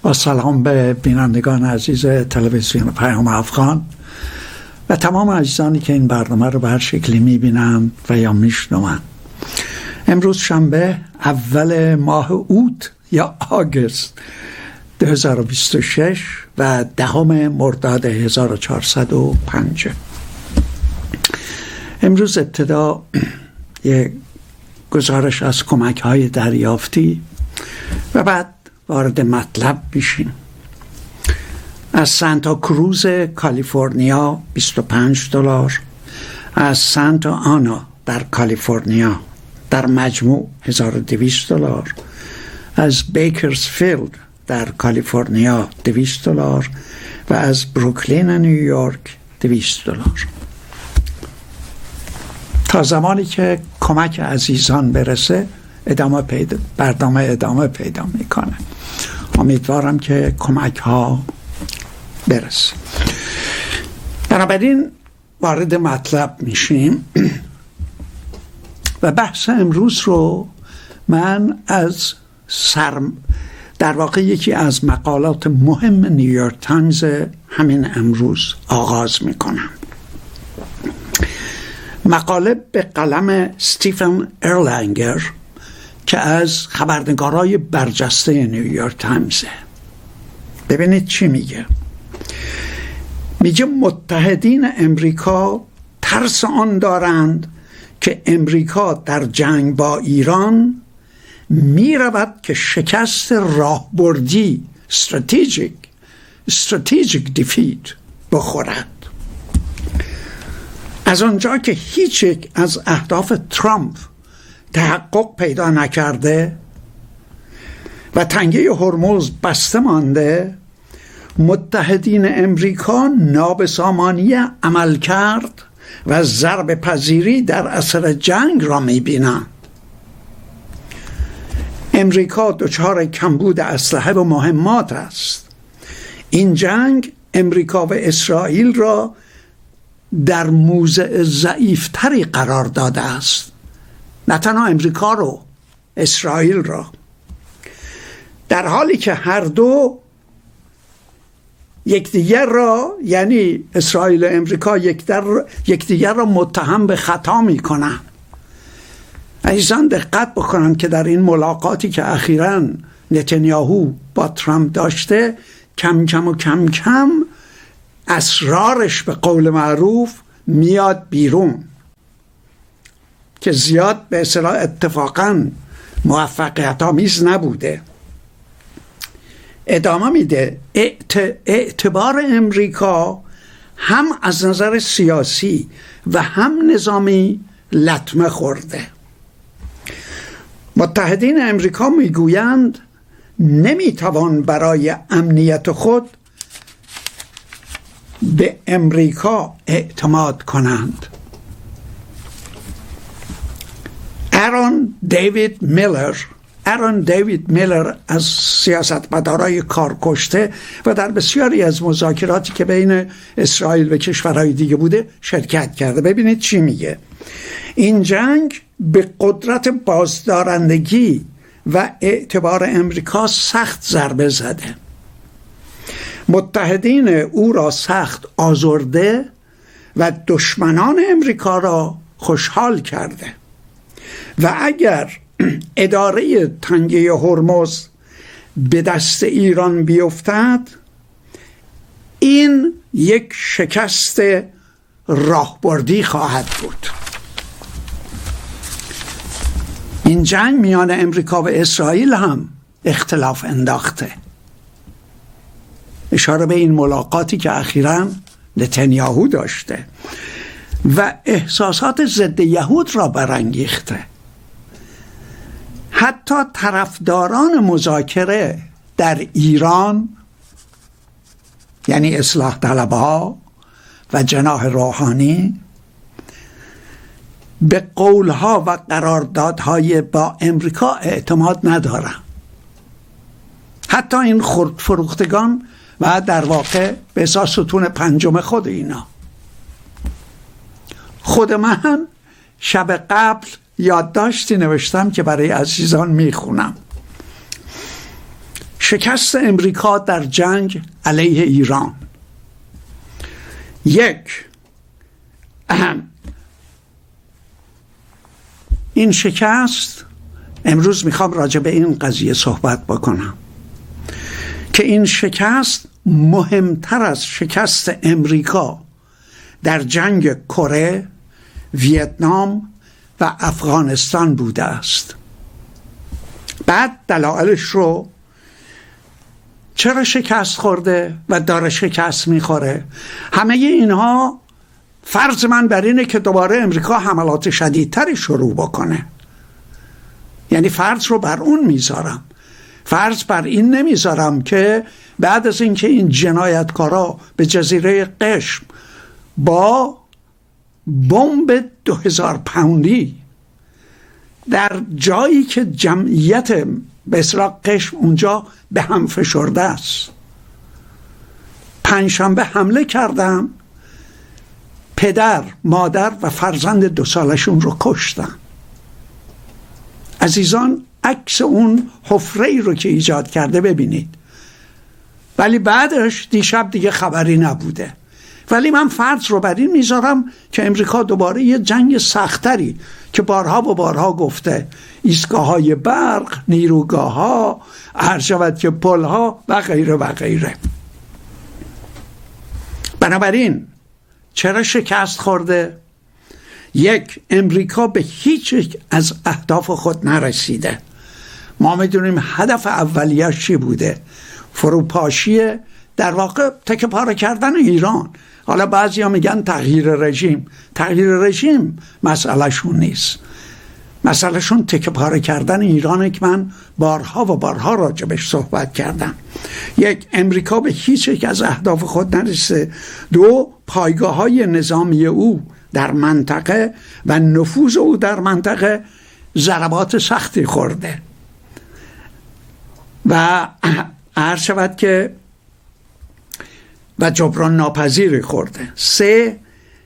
با سلام به بینندگان عزیز تلویزیون پیام افغان و تمام عزیزانی که این برنامه رو به هر شکلی میبینند و یا میشنوند. امروز شنبه اول ماه اوت یا آگوست 2026 و 10 مرداد 1405. امروز ابتدا یک گزارش از کمک‌های دریافتی و بعد وارد مطلب میشیم. از سانتا کروز کالیفرنیا $25، از سانتا آنا در کالیفرنیا در مجموع $1200، از بیکرزفیلد در کالیفرنیا $200 و از بروکلین نیویورک $200. تا زمانی که کمک عزیزان برسه برنامه ادامه پیدا میکنه. امیدوارم که کمک ها برسه. بنابراین وارد مطلب میشیم و بحث امروز رو من از در واقع یکی از مقالات مهم نیویورک تایمز همین امروز آغاز میکنم. مقاله به قلم استیفن ارلنگر که از خبرنگارای برجسته نیویورک تایمزه. ببینید چی میگه. میگه متحدین امریکا ترس آن دارند که امریکا در جنگ با ایران میرود که شکست راهبردی strategic defeat بخورد. از آنجا که هیچ یک از اهداف ترامپ تحقق پیدا نکرده و تنگه هرمز بسته مانده، متحدین امریکا نابسامانی عمل کرد و ضربه پذیری در اثر جنگ را می‌بینند. امریکا دچار کمبود اسلحه و مهمات است. این جنگ امریکا و اسرائیل را در موضع ضعیفتری قرار داده است، نه تنها امریکا رو، اسرائیل را، در حالی که هر دو یکدیگر را، یعنی اسرائیل و امریکا، یکدیگر را متهم به خطا میکنن. عزیزان دقت بکنن که در این ملاقاتی که اخیراً نتانیاهو با ترامپ داشته، کم کم اسرارش به قول معروف میاد بیرون که زیاد به اصطلاح اتفاقاً موفقیت آمیز نبوده. ادامه میده اعتبار امریکا هم از نظر سیاسی و هم نظامی لطمه خورده. متحدین امریکا میگویند نمیتوان برای امنیت خود به امریکا اعتماد کنند. آرون دیوید میلر از سیاستمدارای کارکشته و در بسیاری از مذاکراتی که بین اسرائیل و کشورهای دیگه بوده شرکت کرده. ببینید چی میگه. این جنگ به قدرت بازدارندگی و اعتبار امریکا سخت ضربه زده. متحدین او را سخت آزرده و دشمنان امریکا را خوشحال کرده و اگر اداره تنگه هرمز به دست ایران بیفتد، این یک شکست راهبردی خواهد بود. این جنگ میان امریکا و اسرائیل هم اختلاف انداخته. اشاره به این ملاقاتی که اخیراً نتانیاهو داشته و احساسات ضد یهود را برانگیخته. حتی طرفداران مذاکره در ایران، یعنی اصلاح طلبها و جناح روحانی، به قولها و قراردادهای با امریکا اعتماد ندارن. حتی این خردفروختگان و در واقع به اساس ستون پنجم خود اینا. خود من شب قبل یادداشتی نوشتم که برای عزیزان میخونم. شکست امریکا در جنگ علیه ایران. یک، این شکست، امروز میخوام راجع به این قضیه صحبت بکنم که این شکست مهمتر از شکست امریکا در جنگ کره، ویتنام و افغانستان بوده است. بعد دلایلش رو، چرا شکست خورده و داره شکست میخوره، همه اینها فرض من بر اینه که دوباره امریکا حملات شدیدتری شروع بکنه. یعنی فرض رو بر اون میذارم، فرض بر این نمیذارم که بعد از اینکه این جنایتکارا به جزیره قشم با بمب 2000 پوندی در جایی که جمعیت به اصطلاح قشم اونجا به هم فشرده است، پنجشنبه حمله کردن، پدر، مادر و فرزند 2 سالشون رو کشتن. عزیزان، عکس اون حفره‌ای رو که ایجاد کرده ببینید. ولی بعدش دیشب دیگه خبری نبوده. ولی من فرض رو بر این میذارم که امریکا دوباره یه جنگ سختری که بارها و بارها گفته، ایستگاه‌های برق، نیروگاه‌ها، هرشود که پل‌ها و غیره و غیره. بنابراین چرا شکست خورده؟ یک، امریکا به هیچ یک از اهداف خود نرسیده. ما میدونیم هدف اولیه‌اش چی بوده؟ فروپاشی، در واقع تکه پاره کردن ایران. حالا بعضیا میگن تغییر رژیم. تغییر رژیم مسئلهشون نیست، مسئلهشون تکه پاره کردن ایرانه که من بارها و بارها راجبش صحبت کردم. یک، امریکا به هیچ یک از اهداف خود نرسیده. دو، پایگاه‌های نظامی او در منطقه و نفوذ او در منطقه ضربات سختی خورده و عرض شود که و جبران ناپذیری خورده. سه،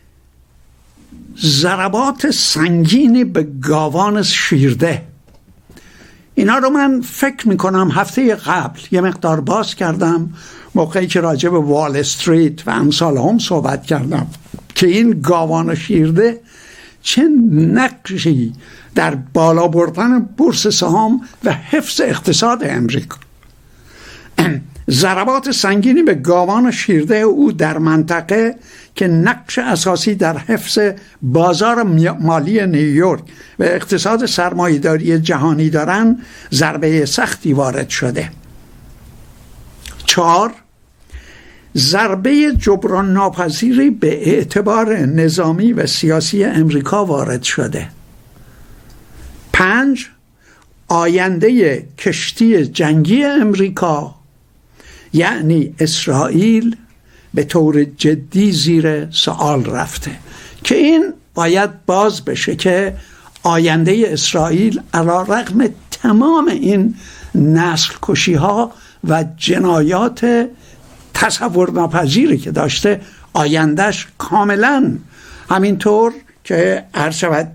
ضربات سنگینی به گاوان شیرده. اینا رو من فکر میکنم هفته قبل یه مقدار باز کردم، موقعی که راجع به وال استریت و امثال هم صحبت کردم که این گاوان شیرده چه نقشی در بالا بردن بورس سهام و حفظ اقتصاد امریکا. ضربات سنگینی به گاوان شیرده او در منطقه که نقش اساسی در حفظ بازار مالی نیویورک و اقتصاد سرمایه‌داری جهانی دارند، ضربه سختی وارد شده. 4، ضربه جبران ناپذیری به اعتبار نظامی و سیاسی امریکا وارد شده. 5، آینده کشتی جنگی امریکا یعنی اسرائیل به طور جدی زیر سوال رفته که این باید باز بشه که آینده اسرائیل علیرغم تمام این نسل کشی ها و جنایات تصور ناپذیری که داشته، آیندهش کاملا همینطور که عرض شود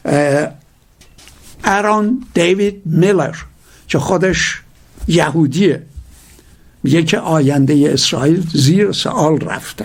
آرون دیوید میلر که خودش یهودیه میگه که آینده اسرائیل زیر سوال رفته.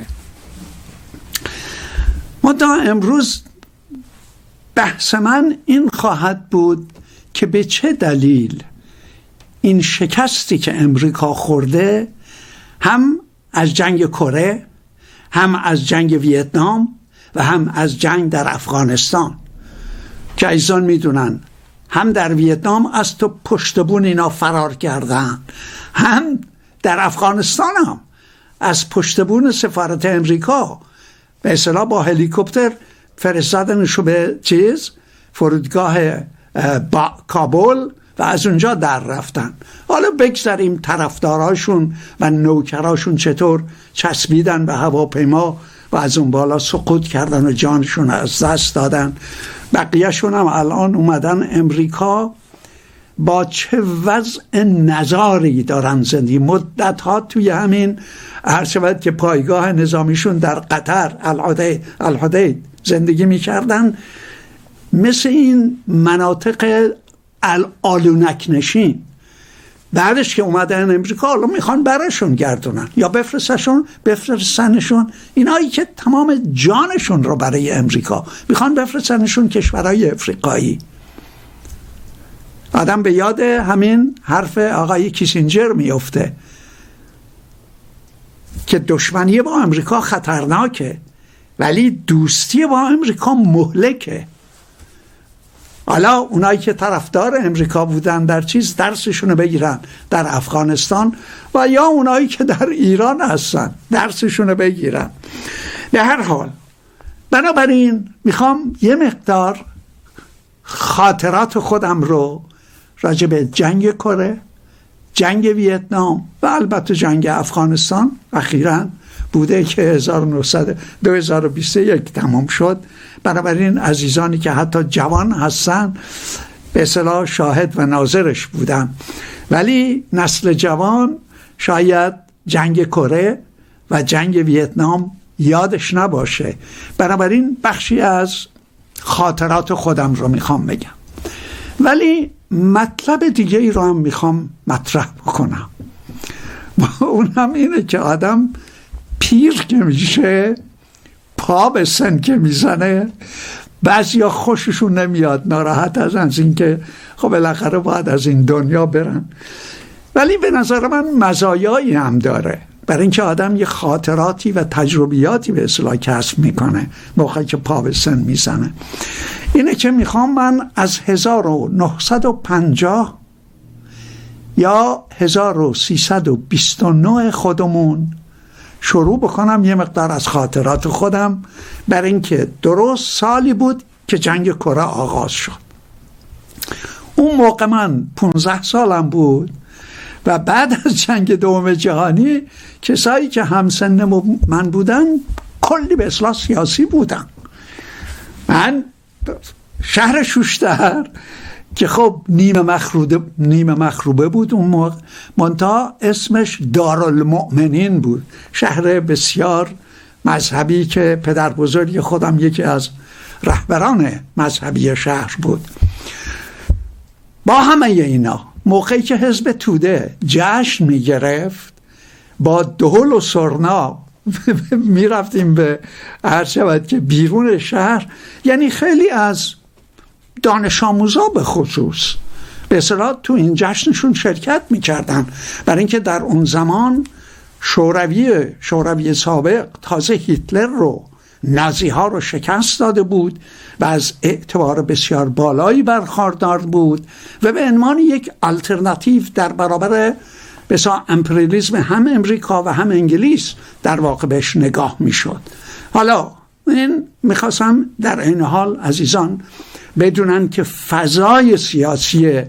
منتها امروز بحث من این خواهد بود که به چه دلیل این شکستی که امریکا خورده، هم از جنگ کره، هم از جنگ ویتنام و هم از جنگ در افغانستان که عزیزان میدونن هم در ویتنام از تو پشتبون اینا فرار کردن، هم در افغانستان هم از پشتبون سفارت امریکا به اصطلاح با هلیکوپتر فرستادنشو به فرودگاه کابل و از اونجا در رفتن. حالا بگذاریم طرفداراشون و نوکراشون چطور چسبیدن به هواپیما و از اون بالا سقوط کردن و جانشون از دست دادن. بقیهشون هم الان اومدن امریکا با چه وضع نزاری دارن زندگی. مدت ها توی همین هر شود که پایگاه نظامیشون در قطر الحدید زندگی میکردن، مثل این مناطق آلونک نشین بعدش که اومدن امریکا حالا میخوان برشون گردونن یا بفرستنشون اینایی که تمام جانشون رو برای امریکا میخوان بفرستنشون کشورهای افریقایی. آدم به یاد همین حرف آقای کیسینجر میفته که دشمنی با امریکا خطرناکه ولی دوستی با امریکا مهلکه. حالا اونایی که طرفدار امریکا بودن در درسشون بگیرن در افغانستان و یا اونایی که در ایران هستن درسشون بگیرن. به هر حال بنابراین میخوام یه مقدار خاطرات خودم رو راجع به جنگ کره، جنگ ویتنام و البته جنگ افغانستان اخیراً بوده که 2021 تمام شد. بنابراین عزیزانی که حتی جوان هستن به اصطلاح شاهد و ناظرش بودن، ولی نسل جوان شاید جنگ کره و جنگ ویتنام یادش نباشه. بنابراین بخشی از خاطرات خودم رو میخوام بگم، ولی مطلب دیگه ای رو هم میخوام مطرح بکنم. اون هم اینه که آدم پیر که میشه، پا به سن که میزنه، بعضیا خوششون نمیاد، ناراحت از این که خب بالاخره باید از این دنیا برن، ولی به نظر من مزایایی هم داره، برای اینکه آدم یه خاطراتی و تجربیاتی به اصطلاح کسب میکنه موقعی که پا به سن میزنه. اینه که میخوام من از 1950 یا 1329 خودمون شروع بکنم یه مقدار از خاطرات خودم، برای اینکه درست سالی بود که جنگ کره آغاز شد. اون موقع من 15 سالم بود و بعد از جنگ دوم جهانی کسایی که همسن من بودن کلی به اصلاح سیاسی بودن. من شهر شوشتر که خب نیمه مخروبه بود اون موقع، منتها اسمش دارالمؤمنین بود، شهر بسیار مذهبی که پدر بزرگ خودم یکی از رهبران مذهبی شهر بود. با همه اینا موقعی که حزب توده جشن میگرفت با دهل و سرنا میرفتیم به هر شود که بیرون شهر، یعنی خیلی از دانش آموزا به خصوص به اصطلاح تو این جشنشون شرکت میکردن، برای اینکه در اون زمان شوروی سابق تازه هیتلر رو، نازی ها رو شکست داده بود و از اعتبار بسیار بالایی برخوردار بود و به عنوان یک آلترناتیو در برابر بسیار امپریالیسم هم امریکا و هم انگلیس در واقع بهش نگاه میشد. حالا این میخواستم در این حال عزیزان بدونن که فضای سیاسی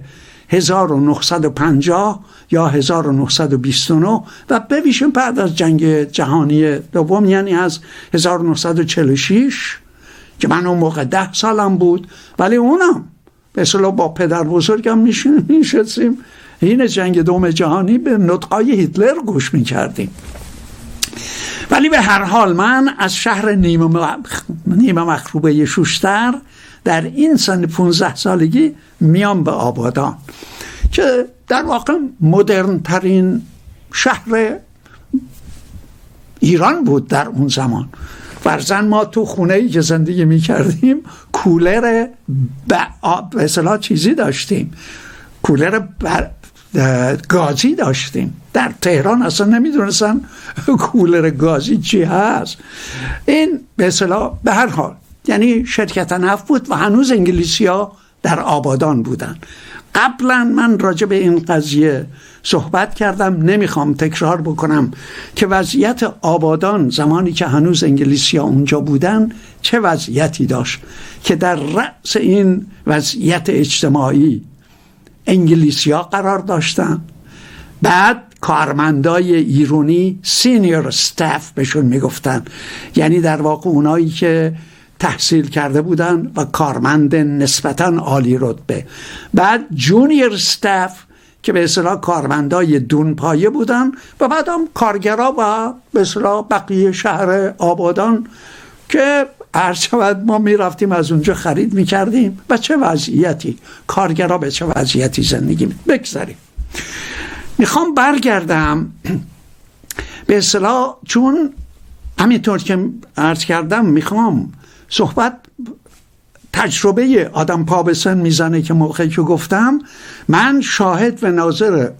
1950 یا 1929 و به ویژه بعد از جنگ جهانی دوم، یعنی از 1946 که من اون موقع 10 سالم بود، ولی اونم به اصطلاح با پدر بزرگم میشستیم این جنگ دوم جهانی به نطقای هیتلر گوش میکردیم. ولی به هر حال من از شهر نیمه مخروبه شوشتر در این سن 15 سالگی میام به آبادان که در واقع مدرن ترین شهر ایران بود در اون زمان. فرضاً ما تو خونه‌ای که زندگی می‌کردیم کولر به اصطلاح چیزی داشتیم، کولر گازی داشتیم. در تهران اصلا نمیدونستن کولر گازی چی هست. این به اصطلاح به هر حال یعنی شرکت نفت بود و هنوز انگلیسی‌ها در آبادان بودن. قبلا من راجع به این قضیه صحبت کردم، نمیخوام تکرار بکنم که وضعیت آبادان زمانی که هنوز انگلیسی‌ها اونجا بودن چه وضعیتی داشت، که در رأس این وضعیت اجتماعی انگلیسی‌ها قرار داشتن. بعد کارمندای ایرانی سینیور استاف بهشون میگفتن، یعنی در واقع اونایی که تحصیل کرده بودن و کارمند نسبتاً عالی رتبه. بعد جونیور استاف که به اصطلاح کارمندای دونپایه بودن و بعد هم کارگرا و به اصطلاح بقیه شهر آبادان که هر شود ما میرفتیم از اونجا خرید میکردیم. و چه وضعیتی کارگرا به چه وضعیتی زندگی بگذاریم. میخوام برگردم به اصطلاح، چون همینطور که عرض کردم میخوام صحبت تجربه آدم پا به سن میزنه که موقعی که گفتم من شاهد و ناظر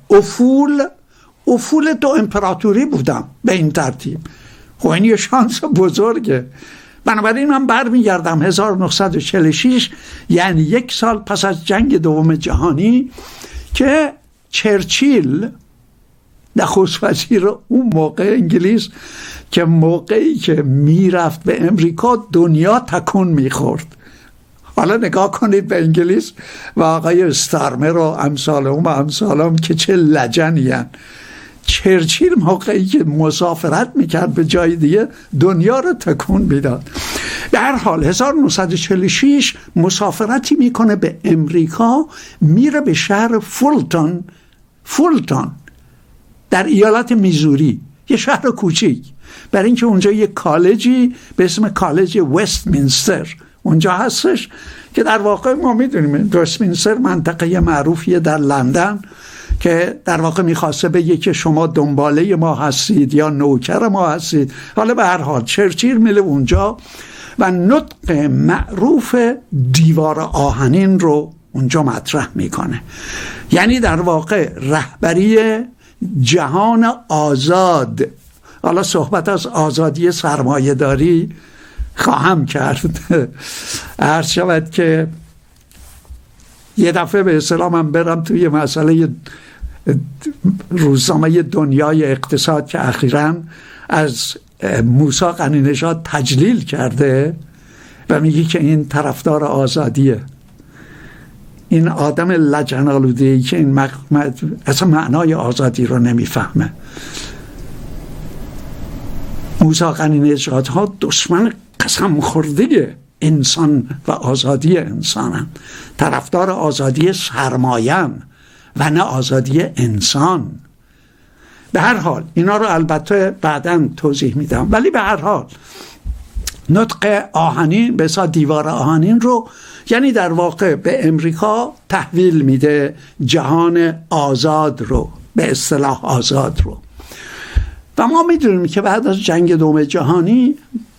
افول دو امپراتوری بودم به این ترتیب. خب این یه شانس بزرگه. بنابراین من برمیگردم 1946، یعنی 1 سال پس از جنگ دوم جهانی، که چرچیل نخست وزیر اون موقع انگلیس، که موقعی که میرفت به امریکا دنیا تکون میخورد. حالا نگاه کنید به انگلیس و آقای استارمر و امثالهم که چه لجنی هن. چرچیل موقعی که مسافرت میکرد به جای دیگه دنیا رو تکون میداد. به هر حال 1946 مسافرتی میکنه به امریکا، میره به شهر فولتون در ایالت میزوری، یه شهر کوچیک، برای اینکه اونجا یه کالجی به اسم کالج وستمینستر اونجا هستش، که در واقع ما میدونیم وستمینستر منطقه معروفیه در لندن، که در واقع میخواسته بگه که شما دنباله ما هستید یا نوکر ما هستید. حالا به هر حال چرچیل میله اونجا و نطق معروف دیوار آهنین رو اونجا مطرح میکنه. یعنی در واقع رهبری جهان آزاد. حالا صحبت از آزادی سرمایه داری خواهم کرد. عرض شود که یه دفعه به اصطلاح من برم توی مسئله روزنامه دنیای اقتصاد که اخیراً از موسی قنی نژاد تجلیل کرده و میگه که این طرفدار آزادیه، این آدم لجن‌آلوده‌ای که این اصلا معنای آزادی رو نمیفهمه. موسی قنی نژادها دشمن قسم خورده انسان و آزادی انسانن، طرفدار آزادی سرمایه‌ان و نه آزادی انسان. به هر حال اینا رو البته بعداً توضیح میدم، ولی به هر حال نطق آهنین به اصطلاح دیوار آهنین رو یعنی در واقع به امریکا تحویل میده جهان آزاد رو، به اصطلاح آزاد رو. و ما میدونیم که بعد از جنگ دوم جهانی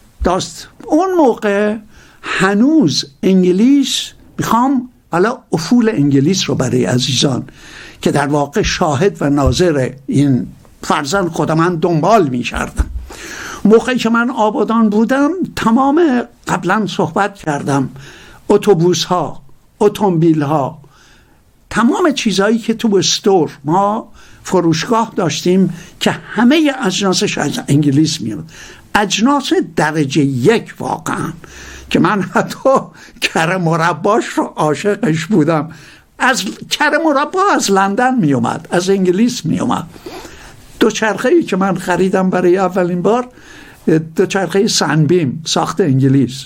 اون موقع هنوز انگلیس، میخوام حالا افول انگلیس رو برای عزیزان که در واقع شاهد و ناظر این فرزند خودم من دنبال میکردم. موقعی که من آبادان بودم تمام، قبلا صحبت کردم، اتوبوس ها، اتومبیل ها، تمام چیزهایی که تو استور، ما فروشگاه داشتیم که همه اجناسش از انگلیس میاد، اجناس درجه 1 واقعا، که من حتی کره مرباش رو عاشقش بودم. از کره مربا از لندن می اومد، از انگلیس می اومد. دوچرخه‌ای که من خریدم برای اولین بار، دوچرخه سنبیم ساخت انگلیس.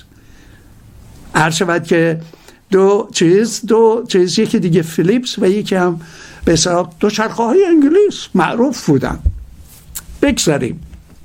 هر شود که دو چیز یکی دیگه فیلیپس و یکی هم به اصطلاح دوچرخه‌های انگلیس معروف بودن. بگذاریم.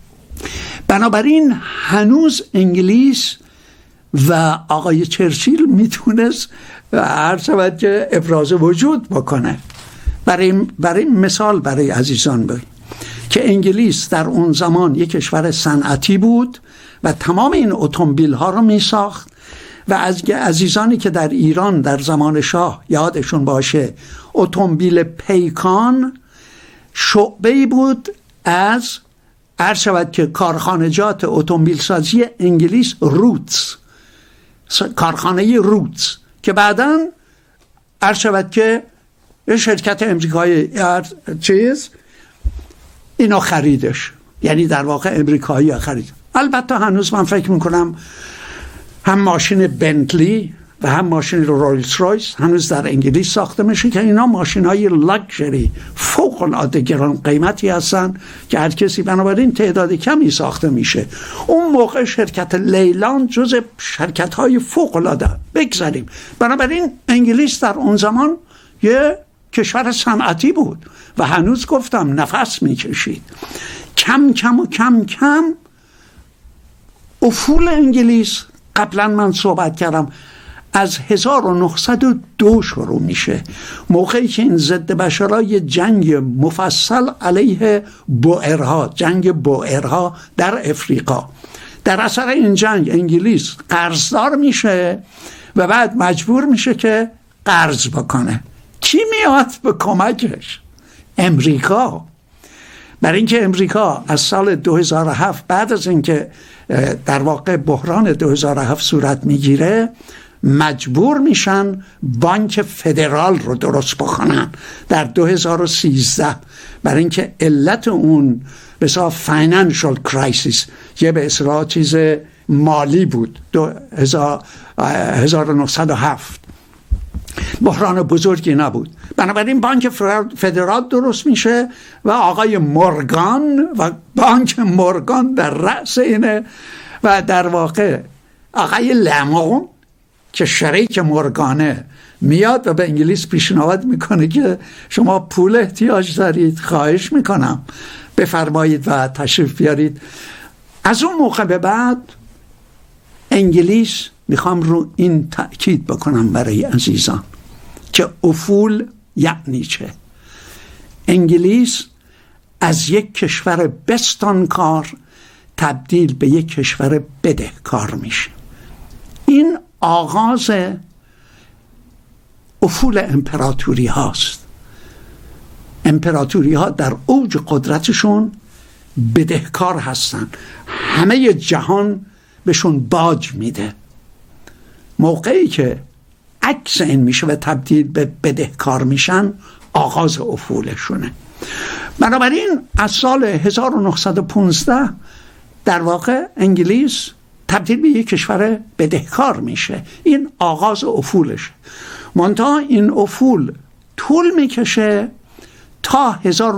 بنابراین هنوز انگلیس و آقای چرچیل میتونست هر شود که ابراز وجود بکنه. برای مثال برای عزیزان بگیم که انگلیس در اون زمان یک کشور صنعتی بود و تمام این اتومبیل ها رو می ساخت و از عزیزانی که در ایران در زمان شاه یادشون باشه، اتومبیل پیکان شعبه‌ای بود از عرض شود که کارخانجات اتومبیل سازی انگلیس، روتس، کارخانه روتس، که بعداً عرض شود که شرکت امریکایی اینو خریدش، یعنی در واقع امریکایی خرید. البته هنوز من فکر میکنم هم ماشین بنتلی و هم ماشین رولز رویس هنوز در انگلیس ساخته میشه که اینا ماشین های لاکچری فوق العاده گران قیمتی هستن که هر کسی، بنابراین تعداد کمی ساخته میشه. اون موقع شرکت لیلان جز شرکت های فوق العاده. بگذاریم. بنابراین انگلیس در اون زمان یه کشور صنعتی بود و هنوز گفتم نفس میکشید. کم کم افول انگلیس، قبلا من صحبت کردم، از 1902 شروع میشه، موقعی که این ضد بشرای جنگ مفصل علیه بوئرها، جنگ بوئرها در افریقا، در اثر این جنگ انگلیس قرضدار میشه و بعد مجبور میشه که قرض بکنه. کی میاد به کمکش؟ امریکا. برای اینکه امریکا از سال 2007 بعد از اینکه در واقع بحران 2007 صورت میگیره، مجبور میشن بانک فدرال رو درست بکنن در 2013، برای اینکه علت اون به اصطلاح فاینانشال کرایسیس، یه به اصطلاح چیز مالی بود، 1907 بحران بزرگی نبود. بنابراین بانک فدرال درست میشه و آقای مورگان و بانک مورگان در رأس اینه و در واقع آقای لمون که شریک مورگانه میاد و به انگلیس پیشنهاد میکنه که شما پول احتیاج دارید، خواهش میکنم بفرمایید و تشریف بیارید. از اون موقع به بعد انگلیس، میخوام رو این تأکید بکنم برای عزیزان که افول یعنی چه. انگلیس از یک کشور بستانکار تبدیل به یک کشور بدهکار میشه. این آغاز افول امپراتوری هاست. امپراتوری ها در اوج قدرتشون بدهکار هستن، همه جهان بهشون باج میده. موقعی که عکس این میشه و تبدیل به بدهکار میشن، آغاز افولشونه. بنابراین از سال 1915 در واقع انگلیس تبدیل به یک کشور بدهکار میشه. این آغاز افولشه. منتها این افول طول میکشه تا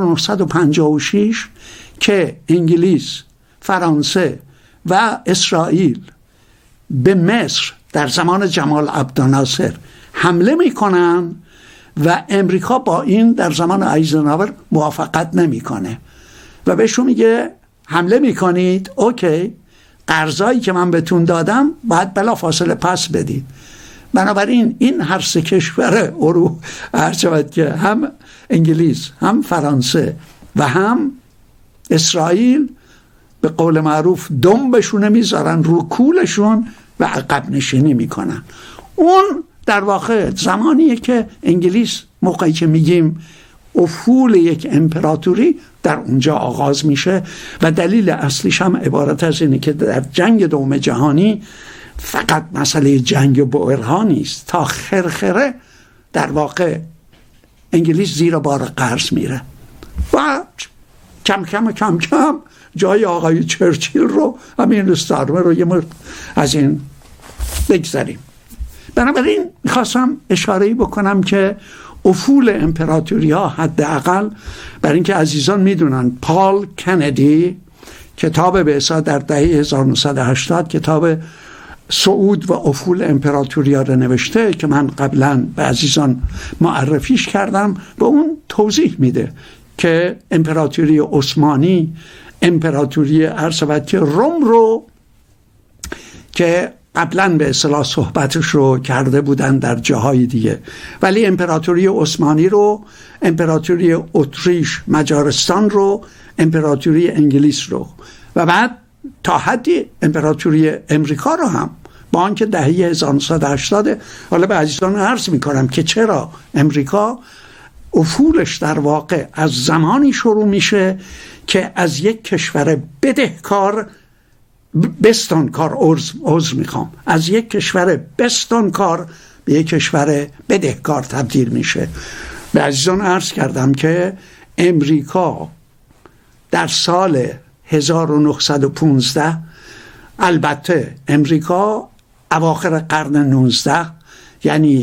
1956 که انگلیس، فرانسه و اسرائیل به مصر در زمان جمال عبدالناصر حمله میکنن و امریکا با این در زمان آیزنهاور موافقت نمیکنه و بهشون میگه حمله میکنید، اوکی، قرضایی که من بهتون دادم باید بلا فاصله پس بدید. بنابراین این هر سه کشور شود که هم انگلیس، هم فرانسه و هم اسرائیل به قول معروف دنبشون میذارن رو کولشون و عقب نشینی میکنن. اون در واقع زمانیه که انگلیس، موقعی که میگیم افول یک امپراتوری، در اونجا آغاز میشه و دلیل اصلیش هم عبارت از اینه که در جنگ دوم جهانی فقط مسئله جنگ بوئرها نیست، تا خرخره در واقع انگلیس زیر بار قرض میره و کم کم جای آقای چرچیل رو، همین استارمر رو، یه از این بگذاریم. بنابراین میخواستم اشاره‌ای بکنم که افول امپراتوری ها حداقل، برای اینکه عزیزان میدونن پال کندی کتاب به اصطلاح در دهه 1980 کتاب صعود و افول امپراتوری ها رو نوشته که من قبلا به عزیزان معرفیش کردم. به اون توضیح میده که امپراتوری عثمانی، امپراتوری ارسبتی روم رو که قبلا به اصطلاح صحبتش رو کرده بودن در جاهای دیگه، ولی امپراتوری عثمانی رو، امپراتوری اتریش مجارستان رو، امپراتوری انگلیس رو و بعد تا حدی امپراتوری امریکا رو هم، با آنکه دهه 1980 حالا به عزیزان عرض میکنم که چرا امریکا افولش در واقع از زمانی شروع میشه که از یک کشور بدهکار، بستانکار، از یک کشور بستانکار به یک کشور بدهکار تبدیل میشه. به عزیزان عرض کردم که امریکا در سال 1915، البته امریکا اواخر قرن 19 یعنی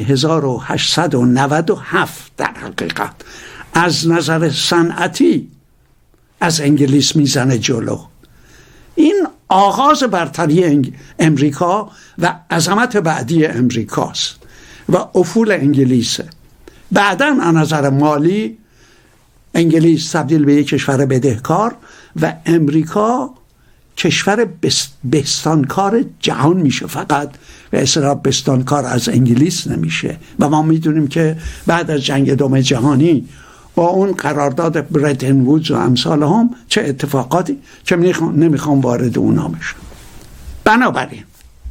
1897 در حقیقت از نظر صنعتی از انگلیس میزنه جلو. این آغاز برتری امریکا و عظمت بعدی امریکاست و افول انگلیسه. بعداً از نظر مالی انگلیس تبدیل به یک کشور بدهکار و امریکا کشور بستانکار جهان میشه فقط، به اصطلاح بستانکار از انگلیس نمیشه. و ما میدونیم که بعد از جنگ دوم جهانی با اون قرارداد برتن وودز و امثال هم چه اتفاقاتی که نمیخوام وارد اونا بشم. بنابراین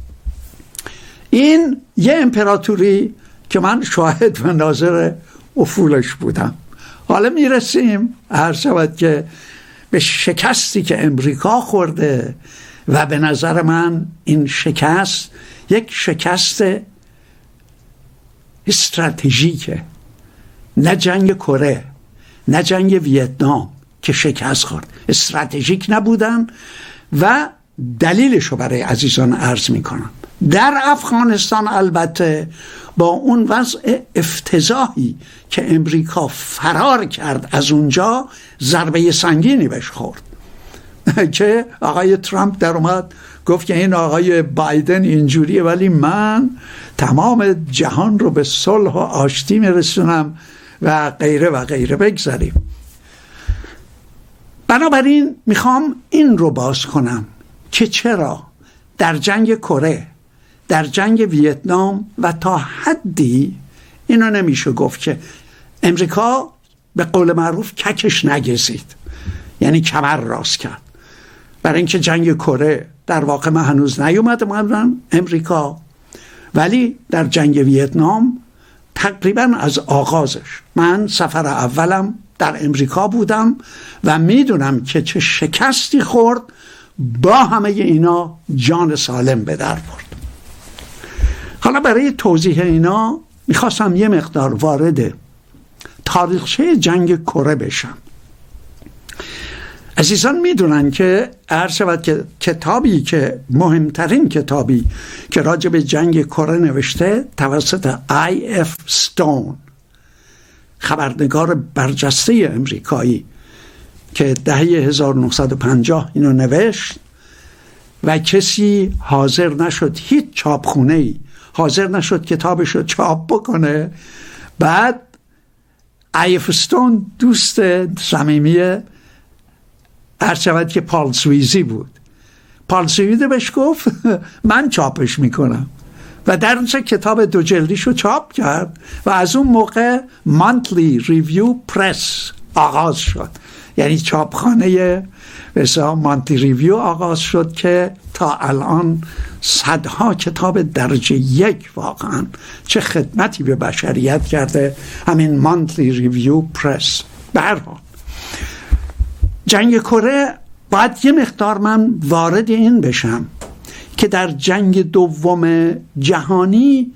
این یه امپراتوری که من شاهد و ناظر افولش بودم. حالا میرسیم هر شود که به شکستی که امریکا خورده و به نظر من این شکست یک شکست استراتژیکه، نه جنگ کره نه جنگ ویتنام که شکست خورد، استراتژیک نبودن و دلیلشو برای عزیزان عرض میکنم. در افغانستان البته با اون وضع افتضاحی که امریکا فرار کرد از اونجا ضربه سنگینی بهش خورد که آقای ترامپ در اومد گفت که این آقای بایدن اینجوریه ولی من تمام جهان رو به صلح و آشتی میرسونم و غیره و غیره. بگذاریم. بنابراین میخوام این رو باز کنم که چرا در جنگ کره، در جنگ ویتنام و تا حدی اینو نمیشه گفت که امریکا به قول معروف ککش نگزید، یعنی کمر راست کرد. برای اینکه جنگ کره در واقع من هنوز نیومدم امریکا، ولی در جنگ ویتنام تقریبا از آغازش من سفر اولم در امریکا بودم و میدونم که چه شکستی خورد، با همه اینا جان سالم به در برد. حالا برای توضیح اینا میخواستم یه مقدار وارد تاریخچه جنگ کره بشم. عزیزان میدونن که عرض شود که کتابی که مهمترین کتابی که راجع به جنگ کره نوشته توسط آی.اف. ستون، خبرنگار برجسته امریکایی که دهه 1950 اینو نوشت و کسی حاضر نشد، هیچ چاپخونه‌ای حاضر نشد کتابشو چاپ بکنه. بعد آی.اف. ستون دوست صمیمی عرض شود که پال سویزی بود. پال سویزی بهش گفت من چاپش میکنم و در اونجا کتاب 2 جلدیشو چاپ کرد و از اون موقع مانتلی ریویو پرس آغاز شد، یعنی چاپخانه مثلا مانتلی ریویو آغاز شد که تا الان صدها کتاب درجه 1 واقعا چه خدمتی به بشریت کرده همین مانتلی ریویو پرس. به هر حال جنگ کره باید یه مقدار من وارد این بشم که در جنگ دوم جهانی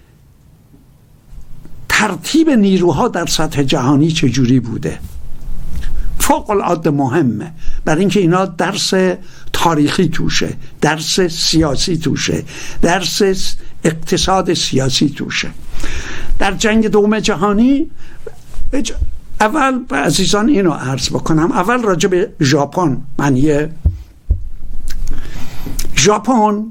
ترتیب نیروها در سطح جهانی چجوری بوده. فوق العاده مهمه، برای اینکه اینا درس تاریخی توشه، درس سیاسی توشه، درس اقتصاد سیاسی توشه. در جنگ دوم جهانی اول عزیزان اینو عرض بکنم. اول راجع به ژاپن، ژاپن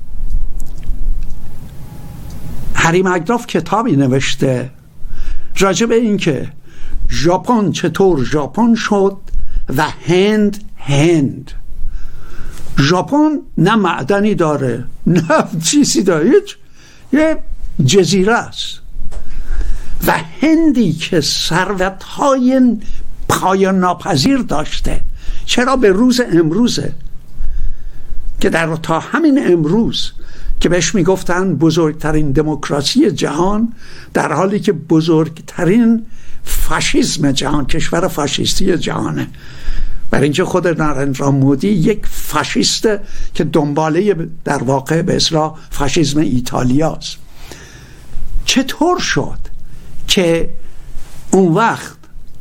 هری مکداف کتابی نوشته راجع به این که ژاپن چطور ژاپن شد و هند. ژاپن نه معدنی داره نه چیزی داره، یه جزیره است و هندی که ثروت‌های پایان ناپذیر داشته. چرا به روز امروزه که در تا همین امروز که بهش میگفتن بزرگترین دموکراسی جهان، در حالی که بزرگترین فاشیسم جهان، کشور فاشیستی جهانه، برای اینکه خود نارندرا مودی یک فاشیسته که دنباله در واقع به اصطلاح فاشیسم ایتالیاست. چطور شد که اون وقت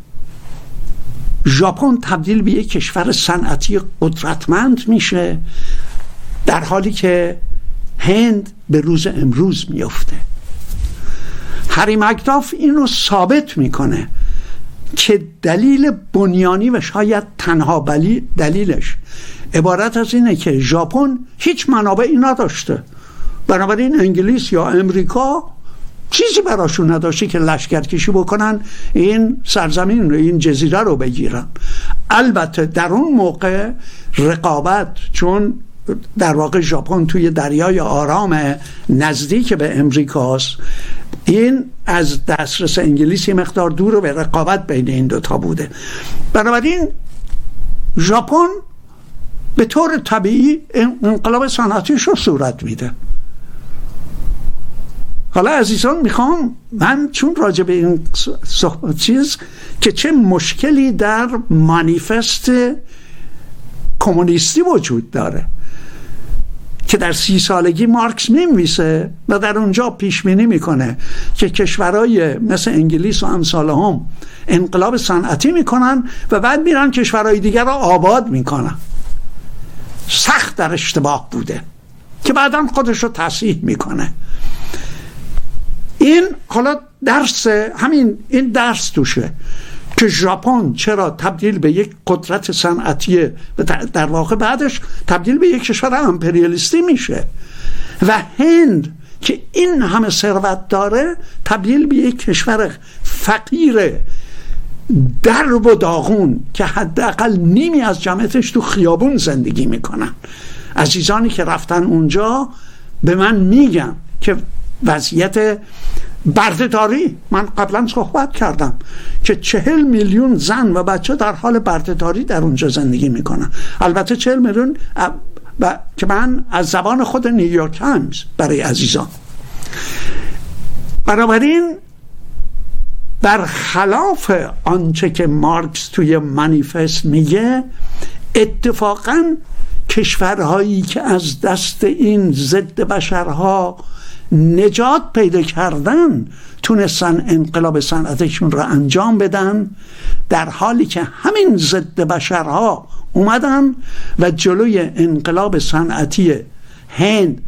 ژاپن تبدیل به یک کشور صنعتی قدرتمند میشه در حالی که هند به روز امروز میفته؟ هری مکداف اینو ثابت میکنه که دلیل بنیانی و شاید تنها دلیلش عبارت از اینه که ژاپن هیچ منابعی نداشته، بنابراین انگلیس یا امریکا چیزی براشون نداشته که لشکرکشی بکنن این سرزمین رو، این جزیره رو بگیرن. البته در اون موقع رقابت، چون در واقع ژاپن توی دریای آرام نزدیک به امریکاست، این از دسترس انگلیس یه مقدار دور و به رقابت بین این دوتا بوده. بنابراین ژاپن به طور طبیعی انقلاب صنعتیش رو صورت میده. حالا عزیزان میخوام من چون راجع به این چیز که چه مشکلی در مانیفست کمونیستی وجود داره که در 30 سالگی مارکس می‌نویسه و در اونجا پیش بینی میکنه که کشورهای مثل انگلیس و امثال هم انقلاب صنعتی میکنن و بعد میرن کشورهای دیگر رو آباد میکنن. سخت در اشتباه بوده که بعداً خودش رو تصحیح میکنه. این حالا این درس توشه که ژاپن چرا تبدیل به یک قدرت صنعتی در واقع بعدش تبدیل به یک کشور امپریالیستی میشه و هند که این همه ثروت داره تبدیل به یک کشور فقیر درب و داغون که حداقل نیمی از جمعیتش تو خیابون زندگی میکنن. عزیزانی که رفتن اونجا به من میگن که وضعیت بردهداری، من قبلا صحبت کردم که 40 میلیون زن و بچه در حال بردهداری در اونجا زندگی میکنن. البته 40 میلیون که من از زبان خود نیویورک تایمز برای عزیزان. بنابراین برخلاف آنچه که مارکس توی مانیفست میگه، اتفاقاً کشورهایی که از دست این ضد بشرها نجات پیدا کردن تونستن انقلاب صنعتیشون را انجام بدن، در حالی که همین ضد بشرها اومدن و جلوی انقلاب صنعتی هند،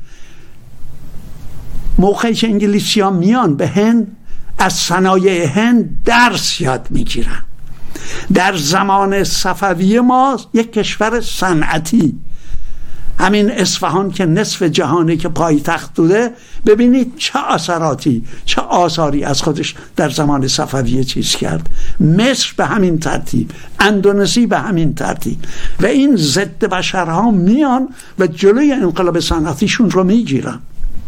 موقعی که انگلیسی ها میان به هند از صنایع هند درس یاد میگیرن. در زمان صفوی ما یک کشور صنعتی، همین اصفهان که نصف جهانی که پایتخت بوده، ببینید چه اثراتی چه آثاری از خودش در زمان صفویه چیز کرد. مصر به همین ترتیب، اندونزی به همین ترتیب، و این ضد بشرها میان و جلوی انقلاب صنعتیشون رو میگیرن.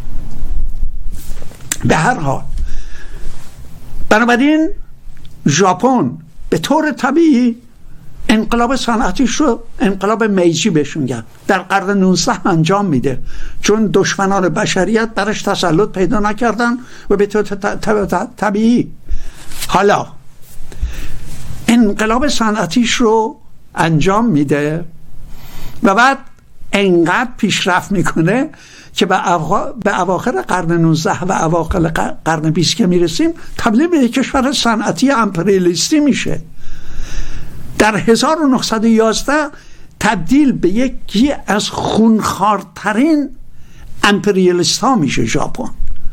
به هر حال بنابراین ژاپن به طور طبیعی انقلاب صنعتیش رو انقلاب میجی بهش میگن در قرن 19 انجام میده، چون دشمنان بشریت برش تسلط پیدا نکردن و به طور طبیعی حالا انقلاب صنعتیش رو انجام میده و بعد انقدر پیشرفت میکنه که به اواخر قرن 19 و اواخر قرن 20 که میرسیم تبدیل به یک کشور صنعتی امپریالیستی میشه. در 1911 تبدیل به یکی از خونخوارترین امپریالیست ها میشه ژاپن.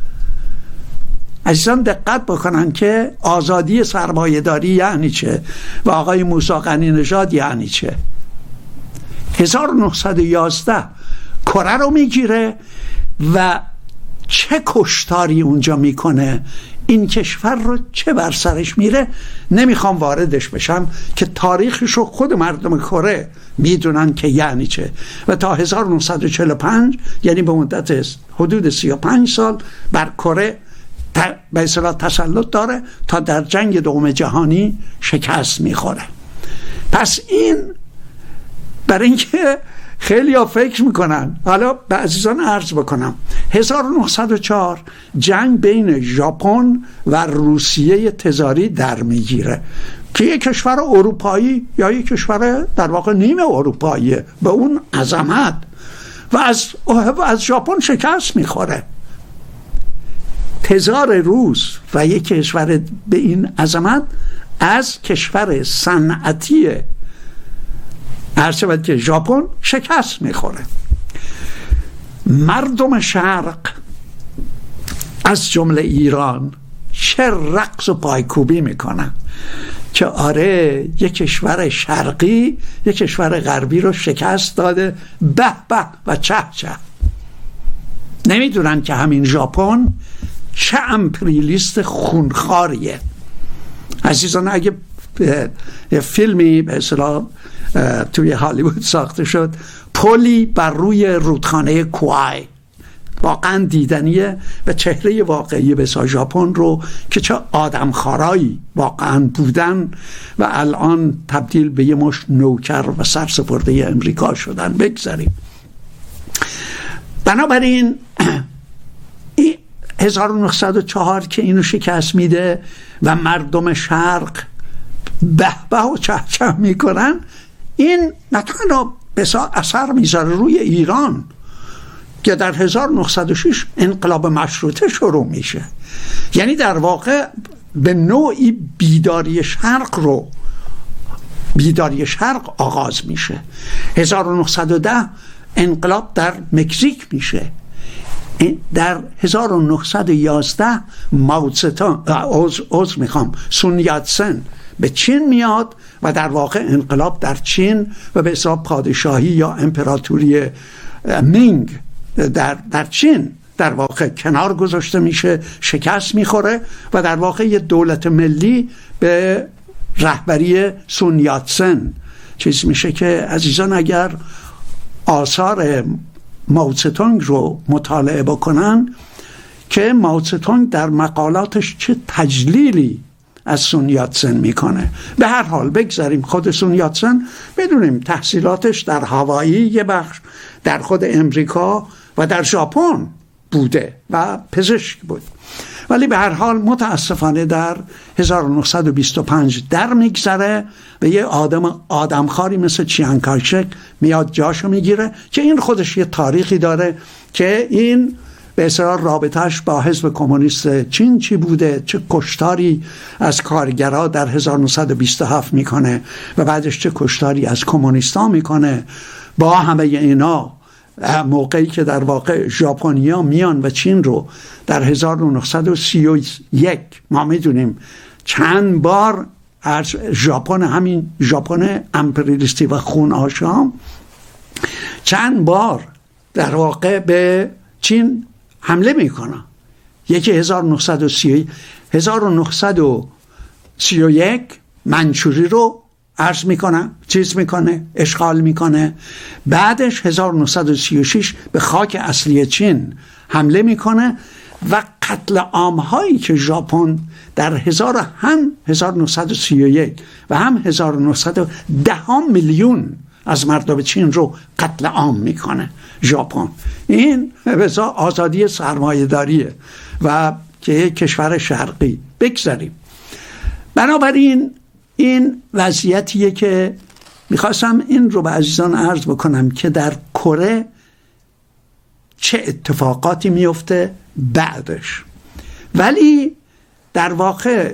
عزیزان دقت بکنن که آزادی سرمایه‌داری یعنی چه و آقای موسی غنی نژاد یعنی چه. 1911 کره رو میگیره و چه کشتاری اونجا میکنه، این کشور رو چه بر سرش میره نمیخوام واردش بشم که تاریخش رو خود مردم کره میدونن که یعنی چه. و تا 1945 یعنی به مدت حدود 35 سال بر کره به اصطلاح تسلط داره تا در جنگ دوم جهانی شکست میخوره. پس این برای اینکه خیلی ها فکر میکنن، حالا به عزیزان عرض بکنم 1904 جنگ بین ژاپن و روسیه تزاری در میگیره که یک کشور اروپایی یا یک کشور در واقع نیمه اروپایی به اون عظمت و از ژاپن شکست میخوره. تزار روس و یک کشور به این عظمت از کشور صنعتی هرچند که ژاپن شکست میخوره. مردم شرق از جمله ایران چه رقص و پایکوبی میکنن که آره یک کشور شرقی یک کشور غربی رو شکست داده، به به و چه چه. نمیدونن که همین ژاپن چه امپریالیست خونخواریه. عزیزان اگه یه فیلمی به اصطلاح توی هالیوود ساخته شد، پلی بر روی رودخانه کوای، واقعا دیدنیه و چهره واقعی به ژاپن رو که چه آدمخوارایی واقعا بودن و الان تبدیل به یه مشت نوکر و سرسپرده امریکا شدن. بگذاریم. بنابراین 1904 که اینو شکست میده و مردم شرق به به و چهچه میکنن، این نه تنها اثر میذاره روی ایران که در 1906 انقلاب مشروطه شروع میشه، یعنی در واقع به نوعی بیداری شرق آغاز میشه. 1910 انقلاب در مکزیک میشه. در 1911 سون یاتسن به چین میاد و در واقع انقلاب در چین و به حساب پادشاهی یا امپراتوری مینگ در چین در واقع کنار گذاشته میشه، شکست میخوره و در واقع یه دولت ملی به رهبری سون یاتسن چیز میشه که عزیزان اگر آثار ماوتسه‌تونگ رو مطالعه بکنن که ماوتسه‌تونگ در مقالاتش چه تجلیلی از سون یاتسن میکنه. به هر حال بگذاریم خود سون یاتسن بدونیم تحصیلاتش در هاوایی، یه بخش در خود امریکا و در ژاپن بوده و پزشک بود، ولی به هر حال متاسفانه در 1925 در میگذره و یه آدمخواری مثل چیانگ کایشک میاد جاشو میگیره که این خودش یه تاریخی داره که این به اصطلاح رابطهش با حزب کمونیست چین چی بوده، چه کشتاری از کارگرها در 1927 میکنه و بعدش چه کشتاری از کمونیستا میکنه. با همه اینا موقعی که در واقع ژاپنیا میان و چین رو در 1931 ما میدونیم چند بار از ژاپن، همین ژاپن امپریالیستی و خون آشام، چند بار در واقع به چین حمله میکنه. یکی 1931 منچوری رو عرض میکنه، اشغال میکنه. بعدش 1936 به خاک اصلی چین حمله میکنه و قتل عام هایی که ژاپن در هم 1931 و هم 1910 میلیون از مردم چین رو قتل عام میکنه ژاپن. این به آزادی سرمایه‌داریه و که یک کشور شرقی. بگذاریم. بنابراین این وضعیتیه که میخواستم این رو به عزیزان عرض بکنم که در کره چه اتفاقاتی میفته بعدش. ولی در واقع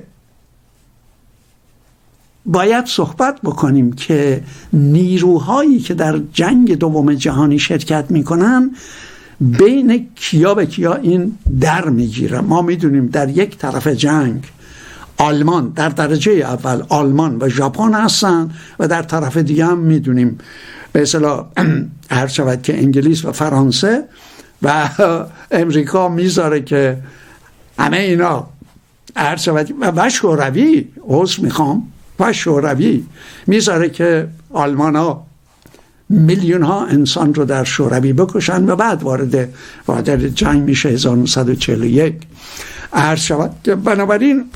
باید صحبت بکنیم که نیروهایی که در جنگ دوم جهانی شرکت میکنن بین کیا به کیا این در میگیره. ما میدونیم در یک طرف جنگ آلمان در درجه اول آلمان و ژاپن هستن و در طرف دیگه هم میدونیم به اصطلاح هر شود که انگلیس و فرانسه و امریکا میذاره که همه اینا هر شود و شوروی و شوروی میذاره که آلمان ها میلیون ها انسان رو در شوروی بکشن و بعد وارد جنگ میشه 1941 هر شود. بنابراین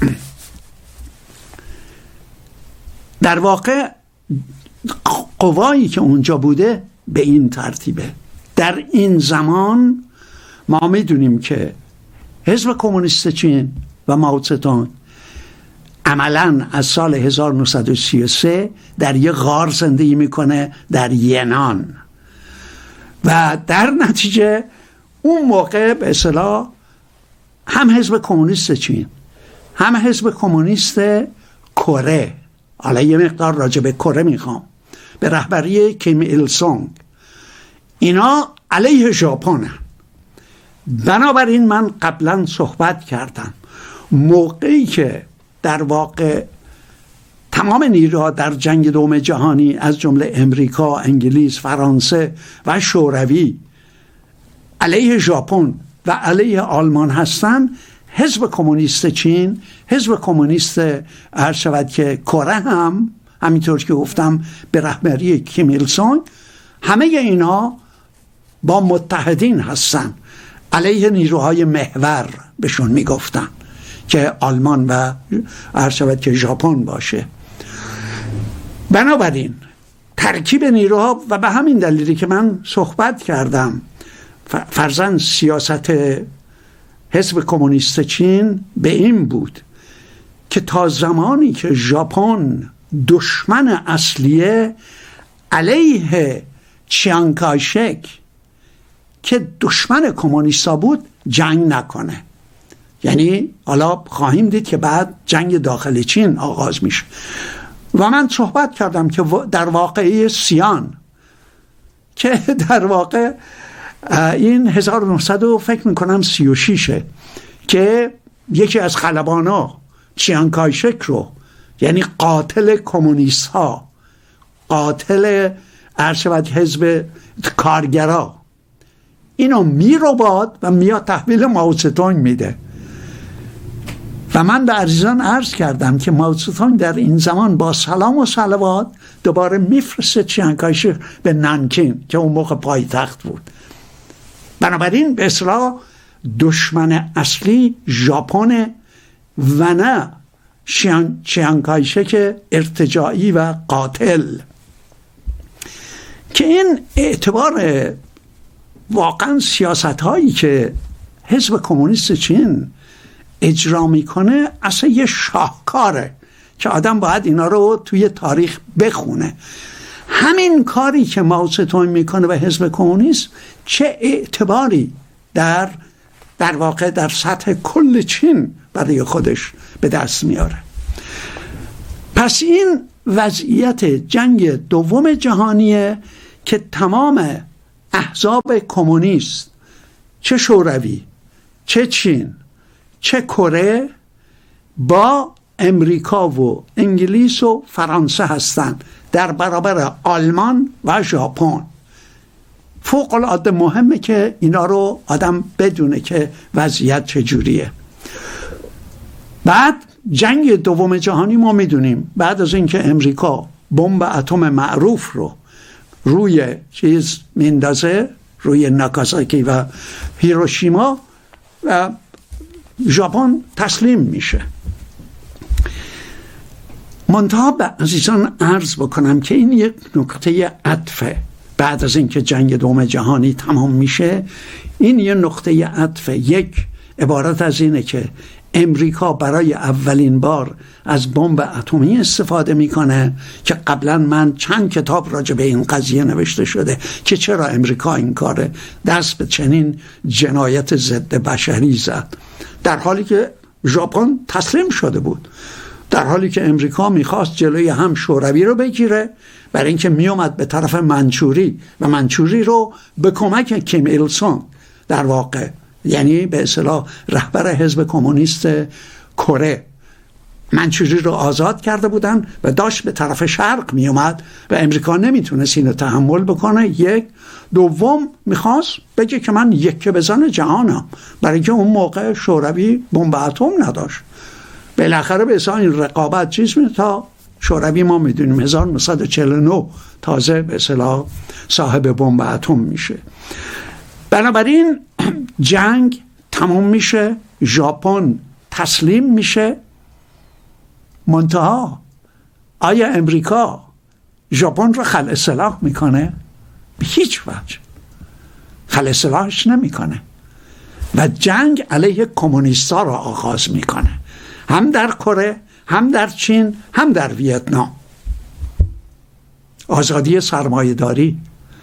در واقع قوایی که اونجا بوده به این ترتیبه. در این زمان ما میدونیم که حزب کمونیست چین و ماوتسه‌تونگ عملاً از سال 1933 در یک غار زندگی میکنه در ینان و در نتیجه اون موقع به اصطلاح هم حزب کمونیست چین هم حزب کمونیست کره، حالا یه مقدار راجع به کره میخوام، به رهبری کیم ایل سونگ، اینا علیه ژاپن. بنابراین من قبلا صحبت کردم موقعی که در واقع تمام نیروها در جنگ دوم جهانی از جمله امریکا، انگلیس، فرانسه و شوروی علیه ژاپن و علیه آلمان هستن، حزب کمونیست چین، حزب کمونیست عرض شود که کره هم همینطور که گفتم به رهبری کیم ایل سونگ، همه اینا با متحدین هستن علیه نیروهای محور بهشون میگفتن که آلمان و عرض شود که ژاپن باشه. بنابراین ترکیب نیروها و به همین دلیلی که من صحبت کردم فرضاً سیاست حزب کمونیست چین به این بود که تا زمانی که ژاپن دشمن اصلیه علیه چیانگ کایشک که دشمن کمونیستا بود جنگ نکنه. یعنی حالا خواهیم دید که بعد جنگ داخل چین آغاز میشه. و من صحبت کردم که در واقعه سیان که در واقع این 1900 فکر میکنم 36 که یکی از خلبانا چیانگ کایشک رو، یعنی قاتل کمونیست ها، قاتل ارشد حزب کارگرا، اینو میروباد و میاد تحویل مائو تونگ میده. و من به عزیزان عرض کردم که مائو تونگ در این زمان با سلام و صلوات دوباره میفرسته چیانگ کایشک به نانکین که اون موقع پایتخت بود. بنابراین به اصطلاح دشمن اصلی ژاپن و نه چیانگ کایشک ارتجاعی و قاتل. که این اعتبار واقعا سیاست هایی که حزب کمونیست چین اجرا میکنه اصلا یه شاهکاره که آدم باید اینا رو توی تاریخ بخونه. همین کاری که مائو تونگ میکنه و حزب کمونیست چه اعتباری در واقع در سطح کل چین برای خودش به دست میاره. پس این وضعیت جنگ دوم جهانیه که تمام احزاب کمونیست، چه شوروی، چه چین، چه کره، با امریکا و انگلیس و فرانسه هستند در برابر آلمان و ژاپن. فوق العاده مهمه که اینا رو آدم بدونه که وضعیت چجوریه. بعد جنگ دوم جهانی ما میدونیم بعد از اینکه امریکا بمب اتم معروف رو روی چیز میندازه، روی ناگازاکی و هیروشیما، و ژاپن تسلیم میشه. منتها به عزیزان عرض بکنم که این یک نقطه عطفه. بعد از اینکه جنگ دوم جهانی تمام میشه، این یه نقطه عطفه. یک عبارت از اینه که امریکا برای اولین بار از بمب اتمی استفاده میکنه که قبلا من چند کتاب راجع به این قضیه نوشته شده که چرا امریکا این کاره دست به چنین جنایت ضد بشری زد، در حالی که ژاپن تسلیم شده بود، در حالی که امریکا میخواست جلوی هم شوروی رو بگیره برای اینکه میومد به طرف منچوری و منچوری رو به کمک کیم ایل سونگ، در واقع یعنی به اصطلاح رهبر حزب کمونیست کره، منچوری رو آزاد کرده بودن و داشت به طرف شرق می اومد و امریکا نمیتونست اینو تحمل بکنه. یک. دوم میخواست بگه که من یکه بزن جهانم، برای اینکه اون موقع شوروی بمب اتم نداشت. بالاخره به اصطلاح این رقابت چیز می تا شوروی ما میدونیم 1949 تازه به اصطلاح صاحب بمب اتم میشه. بنابراین جنگ تمام میشه، ژاپن تسلیم میشه. منتها آیا امریکا ژاپن رو خلع سلاح میکنه؟ به هیچ وجه خلع سلاحش نمیکنه و جنگ علیه کمونیستا را آغاز میکنه، هم در کره، هم در چین، هم در ویتنام. آزادی سرمایه‌داری.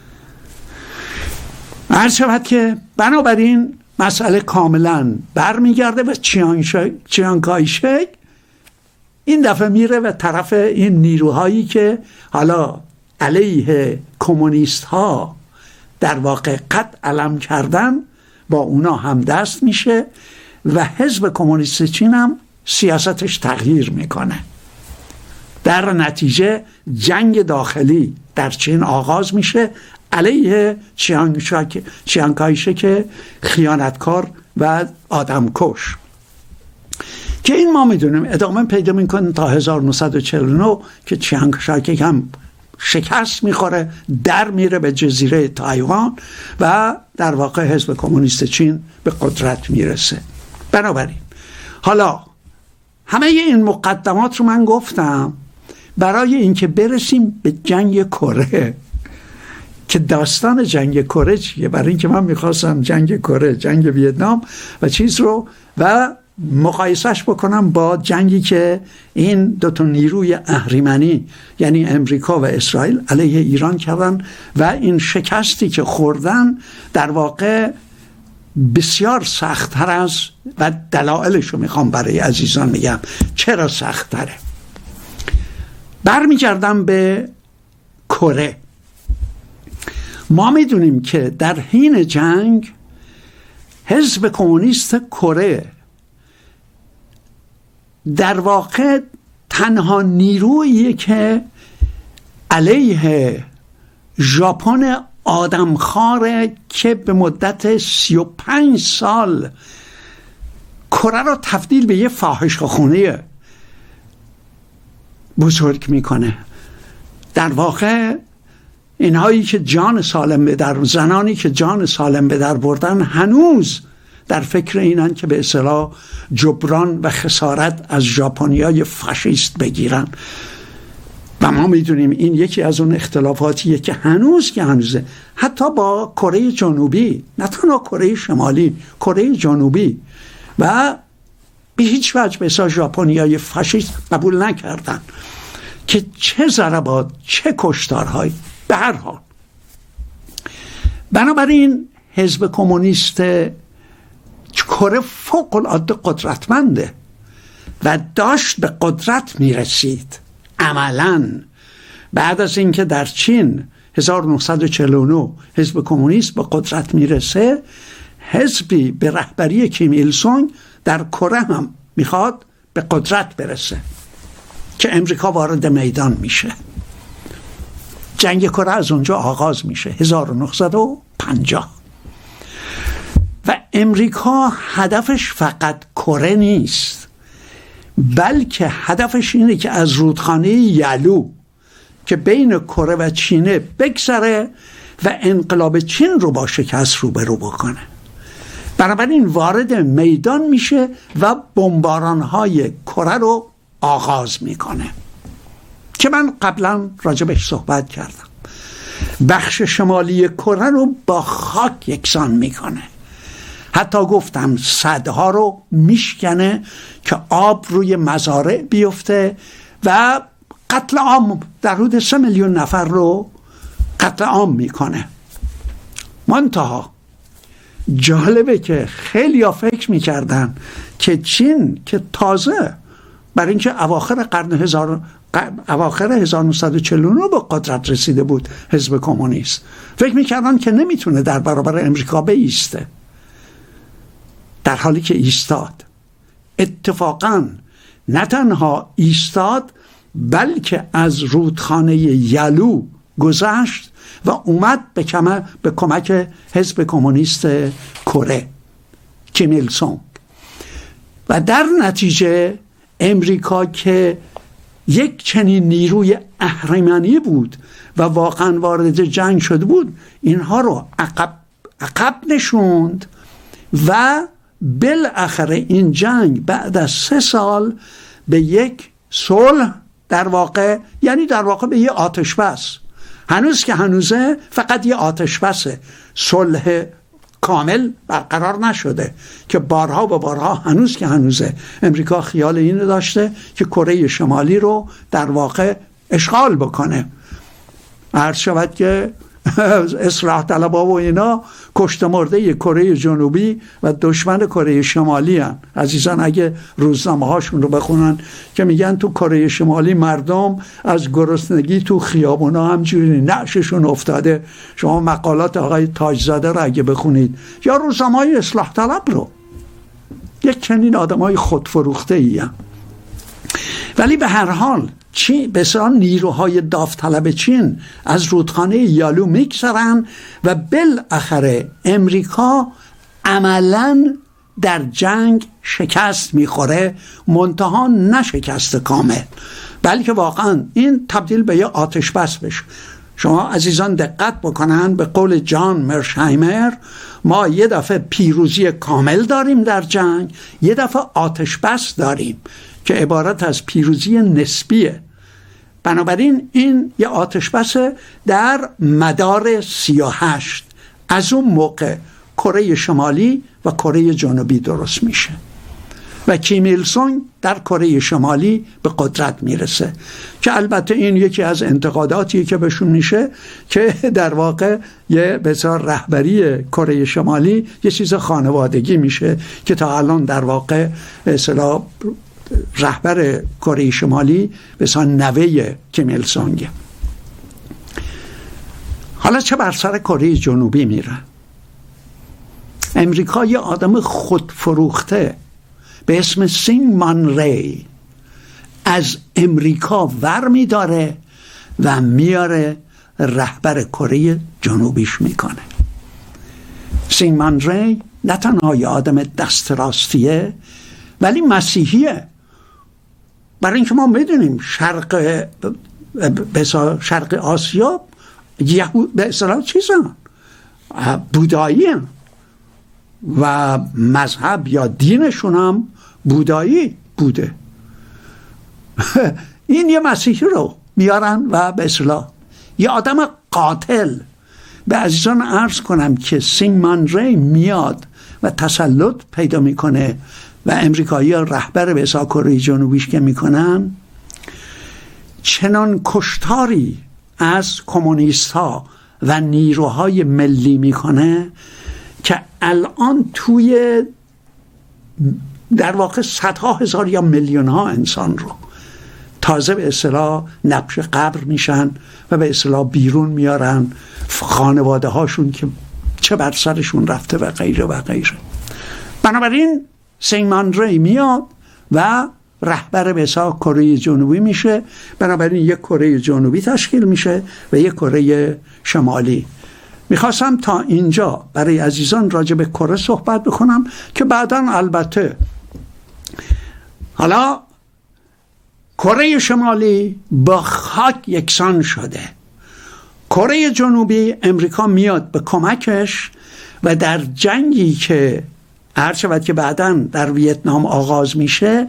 عرض شود که بنابراین مسئله کاملا برمیگرده و چیانگ کایشک این دفعه میره و طرف این نیروهایی که حالا علیه کمونیست ها در واقع قد علم کردن، با اونا هم دست میشه و حزب کمونیست چین هم سیاستش تغییر میکنه. در نتیجه جنگ داخلی در چین آغاز میشه علیه چیانگ کایشک خیانتکار و آدمکش. که این ما میدونیم ادامه پیدا میکنه تا 1949 که چیانگ شایک هم شکست میخوره، در میره به جزیره تایوان و در واقع حزب کمونیست چین به قدرت میرسه. بنابراین حالا همه این مقدمات رو من گفتم برای اینکه برسیم به جنگ کره، که داستان جنگ کره چیه؟ برای اینکه من میخواستم جنگ کره، جنگ ویتنام و چیز رو و مقایسش بکنم با جنگی که این دو تا نیروی اهریمنی یعنی امریکا و اسرائیل علیه ایران کردن و این شکستی که خوردن در واقع بسیار سخت‌تر است و دلایلش رو میخوام برای عزیزان میگم چرا سخت‌تره. برمیگردم به کره. ما میدونیم که در حین جنگ حزب کمونیست کره در واقع تنها نیرویی که علیه ژاپن آدمخواره که به مدت 35 سال کره را تبدیل به یه فاحشه‌خانه بزرگ میکنه. در واقع اینهایی که جان سالم به در، زنانی که جان سالم به در بردن هنوز در فکر اینن که به اصطلاح جبران و خسارت از ژاپنیای فاشیست بگیرن و ما میدونیم این یکی از اون اختلافاتیه که هنوزه حتی با کره جنوبی، نه تنها کره شمالی، کره جنوبی و به هیچ وجه به اصطلاح ژاپنیای فاشیست قبول نکردن که چه ضربات، چه کشتارهایی. به هر حال بنابراین حزب کمونیست کره فوق العاده قدرتمنده و داشت به قدرت میرسید. عملاً بعد از اینکه در چین 1949 حزب کمونیست به قدرت میرسه، حزبی به رهبری کیم ایل سونگ در کره هم میخواد به قدرت برسه که امریکا وارد میدان میشه. جنگ کره از اونجا آغاز میشه 1950 و امریکا هدفش فقط کره نیست، بلکه هدفش اینه که از رودخانه یالو که بین کره و چینه بگذره و انقلاب چین رو با شکست روبرو بکنه. بنابراین وارد میدان میشه و بمباران‌های کره رو آغاز میکنه که من قبلا راجبش صحبت کردم. بخش شمالی کره رو با خاک یکسان میکنه، حتی گفتم سدها رو میشکنه که آب روی مزارع بیفته و قتل عام در حدود 3 میلیون نفر رو قتل عام میکنه. منتها جالبه که خیلی ها فکر میکردن که چین که تازه برای اینکه اواخر 1949 به قدرت رسیده بود حزب کمونیست، فکر میکردن که نمیتونه در برابر امریکا بایسته، در حالی که ایستاد. اتفاقاً نه تنها ایستاد بلکه از رودخانه یالو گذشت و اومد به کمک حزب کمونیست کره کیم ایل سونگ و در نتیجه امریکا که یک چنین نیروی اهریمنی بود و واقعا وارد جنگ شده بود، اینها رو عقب نشوند و بالاخره این جنگ بعد از 3 سال به یک صلح در واقع به یه آتش بس، هنوز که هنوزه فقط یه آتش بسه، صلح کامل برقرار نشده که بارها و بارها هنوز که هنوزه امریکا خیال اینو داشته که کره شمالی رو در واقع اشغال بکنه. عرض شود که اصلاح طلبها و اینا کشت مرده کره جنوبی و دشمن کره شمالی هن. عزیزان اگه روزنامه هاشون رو بخونن که میگن تو کره شمالی مردم از گرسنگی تو خیابونا همجوری نعششون افتاده. شما مقالات آقای تاجزاده رو اگه بخونید یا روزنامه های اصلاح طلب رو، یک چنین آدم های خودفروخته ای هم. ولی به هر حال بسیار نیروهای داوطلب چین از رودخانه یالو میگذرن و بالاخره امریکا عملاً در جنگ شکست میخوره، منتها نه شکست کامل، بلکه واقعا این تبدیل به یه آتش بس بشه. شما عزیزان دقت بکنن، به قول جان مرشهایمر ما یه دفعه پیروزی کامل داریم در جنگ، یه دفعه آتش بس داریم که عبارت از پیروزی نسبیه. بنابراین این یه آتش بسه در مدار 38. از اون موقع کره شمالی و کره جنوبی درست میشه و کیم ایل سونگ در کره شمالی به قدرت میرسه، که البته این یکی از انتقاداتیه که بهشون میشه که در واقع یه بسیار رهبری کره شمالی یه چیز خانوادگی میشه، که تا الان در واقع به اصطلاح رهبر کره شمالی بسیار نوه کیم ایل سونگ. حالا چه بر سر کره جنوبی میره؟ امریکا یه آدم خودفروخته به اسم سینگ من ری از امریکا ور میداره و میاره رهبر کره جنوبیش میکنه. سینگ من ری نه تنها یه آدم دست راستیه ولی مسیحیه، برای اینکه ما میدونیم شرق آسیا به اصطلاح چیزن بودایی هن و مذهب یا دینشون هم بودایی بوده. این یه مسیحی رو میارن و به اصطلاح یه آدم قاتل. به عزیزان عرض کنم که سینگ من ری میاد و تسلط پیدا میکنه و امریکایی ها رهبر به اصطلاح کره جنوبیش که میکنن، چنان کشتاری از کمونیست ها و نیروهای ملی میکنه که الان توی در واقع صدها هزار یا میلیون ها انسان رو تازه به اصطلاح نبش قبر میشن و به اصطلاح بیرون میارن، خانواده هاشون که چه بر سرشون رفته و غیره و غیره. بنابراین سینگ من ری میاد و رهبر به اصطلاح کره جنوبی میشه. بنابراین یک کره جنوبی تشکیل میشه و یک کره شمالی. میخواستم تا اینجا برای عزیزان راجع به کره صحبت بکنم که بعداً البته حالا کره شمالی با خاک یکسان شده، کره جنوبی امریکا میاد به کمکش و در جنگی که هرچند که بعداً در ویتنام آغاز میشه،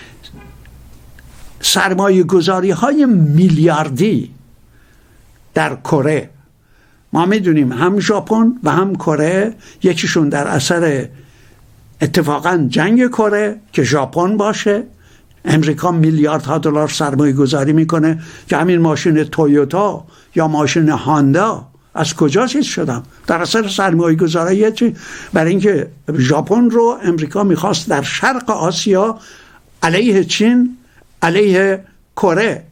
سرمایه گذاری های میلیاردی در کره، ما میدونیم هم ژاپن و هم کره، یکیشون در اثر اتفاقا جنگ کره که ژاپن باشه، امریکا میلیاردها دلار سرمایه گذاری میکنه که همین ماشین تویوتا یا ماشین هاندا از کجا چیز شدن؟ در اثر سرمایه گذاری. برای اینکه ژاپن رو امریکا میخواست در شرق آسیا علیه چین، علیه کره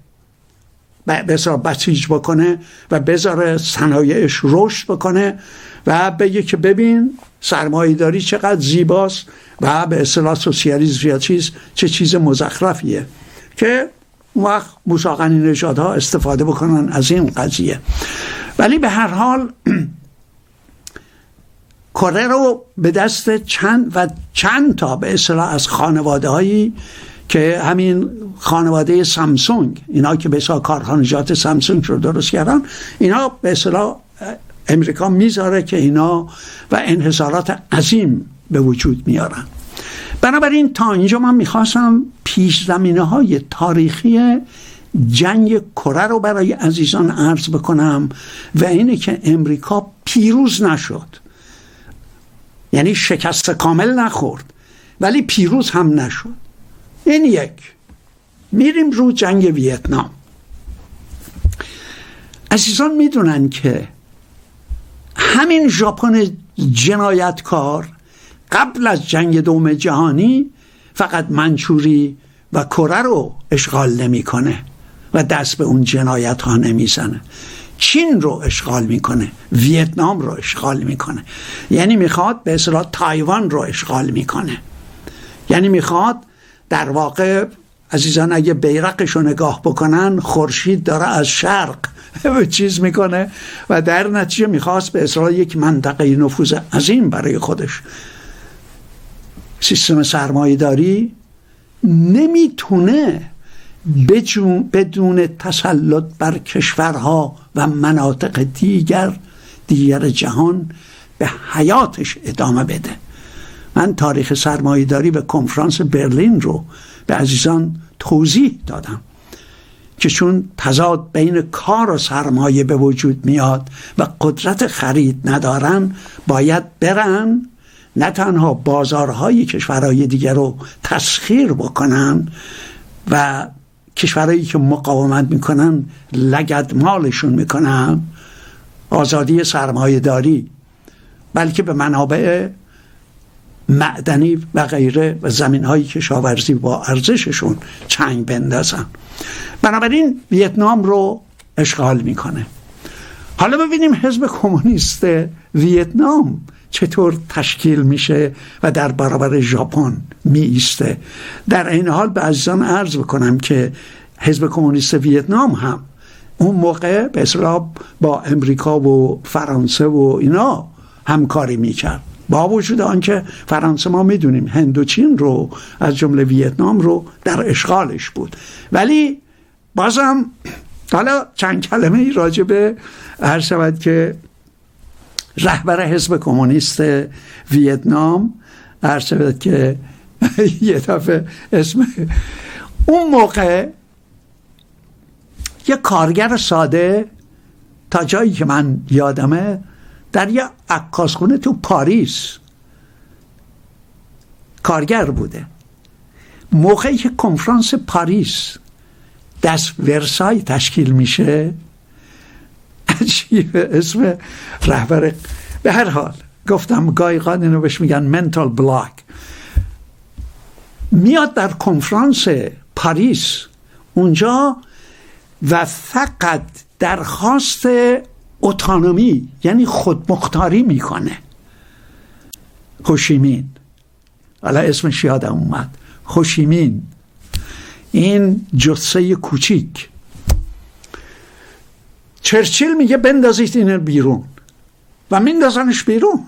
بسیج بکنه و بذاره صنایعش رشد بکنه و بگه که ببین سرمایه داری چقدر زیباست و به اصطلاح سوسیالیسم یا چه چیز مزخرفیه، که اون وقت موسی قنی نژادها استفاده بکنن از این قضیه. ولی به هر حال کره رو به دست چند تا به اصطلاح از خانواده هایی که همین خانواده سامسونگ، اینا که به اصطلاح کارخانجات سامسونگ رو درست کردن، اینا به اصطلاح امریکا میذاره که اینا و انحصارات عظیم به وجود میارن. بنابراین تا اینجا من میخواستم پیش زمینه های تاریخی جنگ کره رو برای عزیزان عرض بکنم و اینه که امریکا پیروز نشد، یعنی شکست کامل نخورد ولی پیروز هم نشد. این یک. میریم رو جنگ ویتنام. عزیزان میدونن که همین ژاپن جنایتکار قبل از جنگ دوم جهانی فقط منچوری و کره رو اشغال نمیکنه و دست به اون جنایت ها نمیزنه، چین رو اشغال میکنه، ویتنام رو اشغال میکنه، یعنی میخواد به اصطلاح تایوان رو اشغال میکنه، یعنی میخواد در واقع عزیزان اگه بیرقش رو نگاه بکنن خورشید داره از شرق چیز میکنه و در نتیجه میخواست به اصطلاح یک منطقه نفوذ عظیم برای خودش سیستم سرمایه‌داری نمیتونه بدون تسلط بر کشورها و مناطق دیگر جهان به حیاتش ادامه بده. من تاریخ سرمایه‌داری به کنفرانس برلین رو به عزیزان توضیح دادم که چون تضاد بین کار و سرمایه به وجود میاد و قدرت خرید ندارن، باید برن نه تنها بازارهای کشورهای دیگر رو تسخیر بکنن و کشورهایی که مقاومت میکنن لگدمالشون میکنن، آزادی سرمایه داری، بلکه به منابع معدنی و غیره و زمینهای کشاورزی با ارزششون چنگ بندازن. بنابراین ویتنام رو اشغال میکنه. حالا ببینیم حزب کمونیست ویتنام چطور تشکیل میشه و در برابر ژاپن می ایسته. در این حال به عزیزان عرض بکنم که حزب کمونیست ویتنام هم اون موقع به اصطلاح با امریکا و فرانسه و اینا همکاری میکرد، با وجود آنکه فرانسه ما میدونیم هندوچین رو از جمله ویتنام رو در اشغالش بود. ولی بازم حالا چند کلمه ای راجع به هر شود که رهبر حزب کمونیست ویتنام هر شود که یه دفعه اسم اون موقع یه کارگر ساده تا جایی که من یادمه در یه عکاسخونه تو پاریس کارگر بوده. موقعی که کنفرانس پاریس دست ورسای تشکیل میشه، عجیبه اسم رهبر، به هر حال گفتم گایقان اینو بهش میگن منتال بلاک، میاد در کنفرانس پاریس اونجا و فقط درخواست اتونومی یعنی خودمختاری میکنه. هوشیمین، حالا اسمش یادم اومد، هوشیمین، این جثه کوچیک. چرچیل میگه بندازید این بیرون و میندازنش بیرون.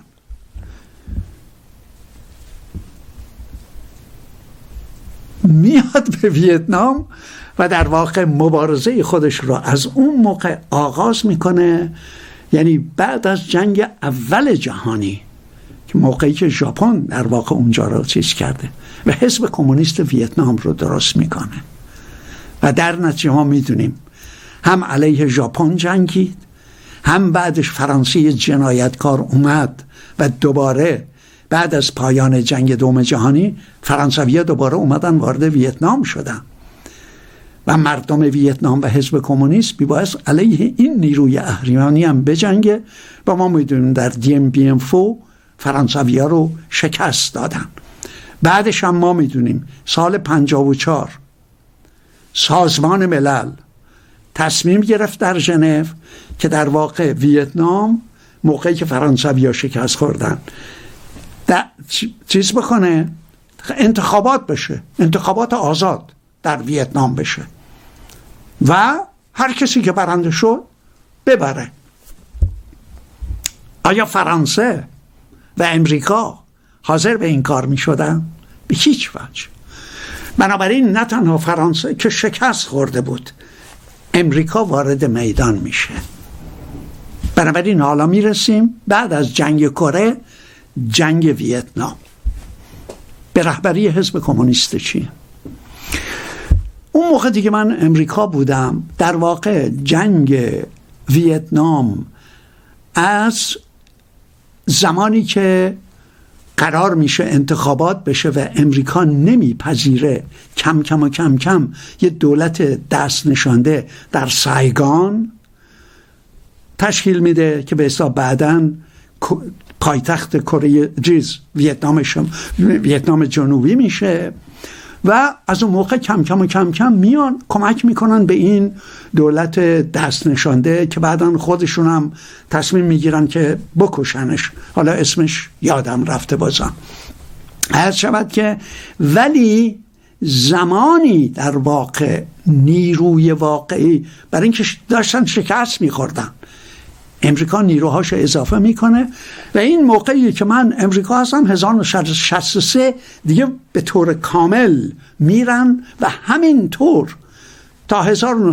میاد به ویتنام و در واقع مبارزه خودش را از اون موقع آغاز میکنه، یعنی بعد از جنگ اول جهانی که موقعی که ژاپن در واقع اونجا را چیز کرده و حزب کمونیست ویتنام رو درست میکنه و در نتیجه ما میدونیم هم علیه ژاپن جنگید، هم بعدش فرانسه جنایتکار اومد و دوباره بعد از پایان جنگ دوم جهانی فرانسوی‌ها دوباره اومدن وارد ویتنام شدن و مردم ویتنام و حزب کمونیست میبایست علیه این نیروی اهریمنی هم بجنگه و ما میدونیم در دیم بی فو فرانسوی‌ها رو شکست دادن. بعدش هم ما میدونیم سال 54 سازمان ملل تصمیم گرفت در ژنو که در واقع ویتنام موقعی که فرانسوی‌ها شکست خوردن چیز بکنه، انتخابات بشه، انتخابات آزاد در ویتنام بشه و هر کسی که برنده شد ببره. آیا فرانسه و امریکا حاضر به این کار می شدن؟ به هیچ وجه. بنابراین نه تنها فرانسه که شکست خورده بود، امریکا وارد میدان میشه. بنابراین حالا میرسیم بعد از جنگ کره جنگ ویتنام به رهبری حزب کمونیست چین. اون موقع دیگه من امریکا بودم. در واقع جنگ ویتنام از زمانی که قرار میشه انتخابات بشه و امریکا نمیپذیره کم کم یه دولت دست نشانده در سایگان تشکیل میده که به حساب بعدن پایتخت کره ویتنام جنوبی میشه و از اون موقع کم کم میان کمک میکنن به این دولت دست نشانده که بعدن خودشون هم تصمیم میگیرن که بکشنش. حالا اسمش یادم رفته بازم. عرض شود که ولی زمانی در واقع نیروی واقعی برای اینکه داشتن شکست میخوردن، امریکا نیروهاش اضافه میکنه و این موقعی که من امریکا هستم 1963 دیگه به طور کامل میرن و همین طور تا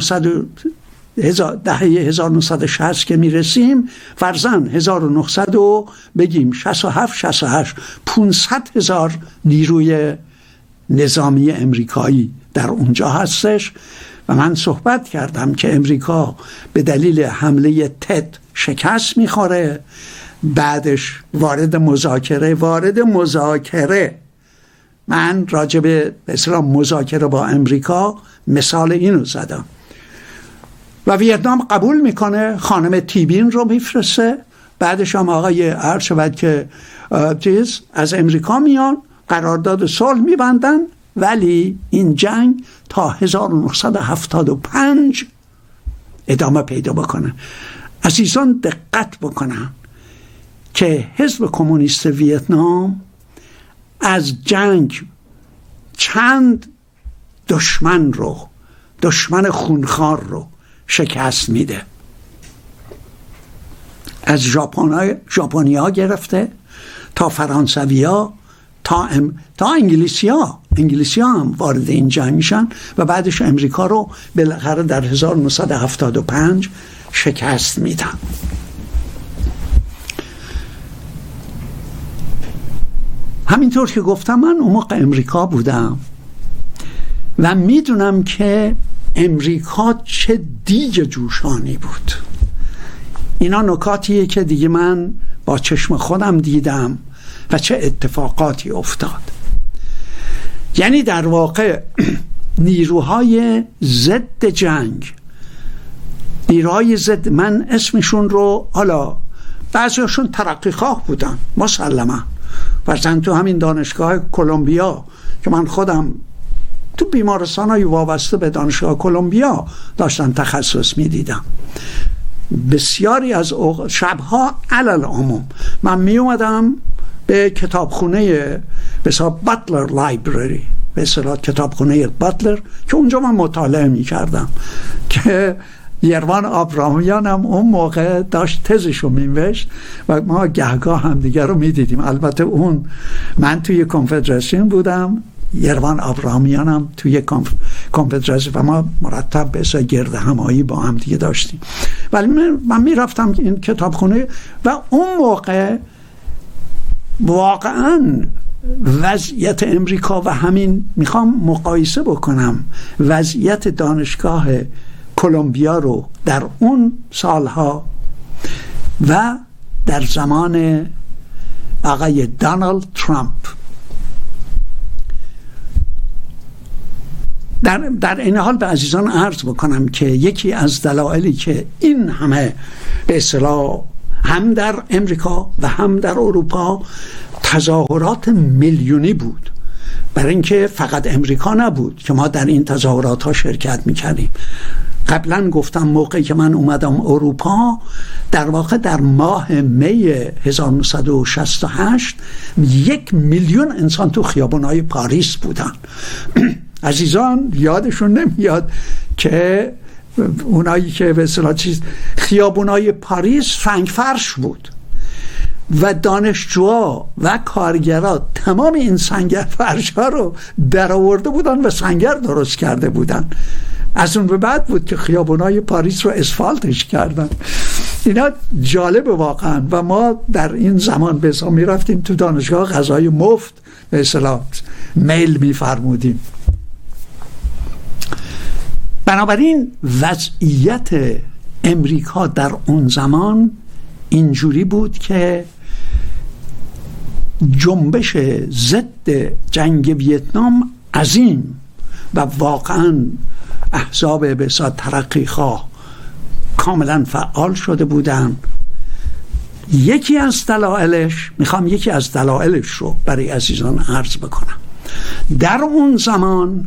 دهه 1960 که میرسیم، فرضاً 1900 بگیم 67 500,000 نیروی نظامی امریکایی در اونجا هستش. و من صحبت کردم که امریکا به دلیل حمله تد شکست میخوره، بعدش وارد مذاکره من راجع به اصطلاح مذاکره با امریکا مثال اینو زدم و ویتنام قبول میکنه، خانم تیبین رو میفرسته، بعدش هم آقای عرشبت که از امریکا میان، قرارداد صلح میبندن، ولی این جنگ تا 1975 ادامه پیدا بکنه. عزیزان دقت بکنن که حزب کمونیست ویتنام از جنگ چند دشمن خونخوار رو شکست میده. از ژاپنیا گرفته تا فرانسویا تا انگلیسی ها هم وارد این جنگ میشن و بعدش امریکا رو بالاخره در 1975 شکست میدن. همینطور که گفتم من اون موقع امریکا بودم و میدونم که امریکا چه دیگ جوشانی بود. اینا نکاتیه که دیگه من با چشم خودم دیدم و چه اتفاقاتی افتاد. یعنی در واقع نیروهای ضد جنگ، نیروهای ضد، من اسمشون رو، حالا بعضیشون ترقی خواه بودن مسلما، مثلا تو همین دانشگاه کلمبیا که من خودم تو بیمارستان‌های وابسته به دانشگاه کلمبیا داشتن تخصص می‌دیدم، بسیاری از شبها علل عموم من می اومدم به کتابخونه به حساب باتلر لایبرری، به اصطلاح کتابخونه باتلر که اونجا من مطالعه می کردم که یروان آبرامیان هم اون موقع داشت تزشو می‌نوشت و ما گهگاه هم دیگر رو می‌دیدیم. البته من توی کنفدراسیون بودم، یروان آبرامیان هم توی کنفدراسیون و ما مرتب به اصلا گرد همایی با هم دیگه داشتیم. ولی من میرفتم این کتابخونه و اون موقع واقعا وضعیت امریکا و همین میخوام مقایسه بکنم وضعیت دانشگاه کلمبیا رو در اون سالها و در زمان آقای دونالد ترامپ. در این حال به عزیزان عرض بکنم که یکی از دلایلی که این همه به اصطلاح هم در امریکا و هم در اروپا تظاهرات میلیونی بود، برای اینکه فقط امریکا نبود که ما در این تظاهرات ها شرکت میکردیم. قبلا گفتم موقعی که من اومدم اروپا، در واقع در ماه می 1968 1,000,000 انسان تو خیابان‌های پاریس بودن. عزیزان یادشون نمیاد که اونایی که به اصطلاح خیابان‌های پاریس سنگ فرش بود و دانشجوها و کارگرها تمام این سنگ فرش ها رو در آورده بودن و سنگر درست کرده بودن. از اون به بعد بود که خیابان‌های پاریس رو اسفالتش کردن. اینا جالب واقعا. و ما در این زمان به حساب می رفتیم تو دانشگاه غذای مفت به اصطلاح میل می فرمودیم. بنابراین وضعیت امریکا در اون زمان اینجوری بود که جنبش ضد جنگ ویتنام عظیم و واقعا احزاب به اصطلاح ترقی خواه کاملا فعال شده بودن. یکی از دلایلش رو برای عزیزان عرض بکنم. در اون زمان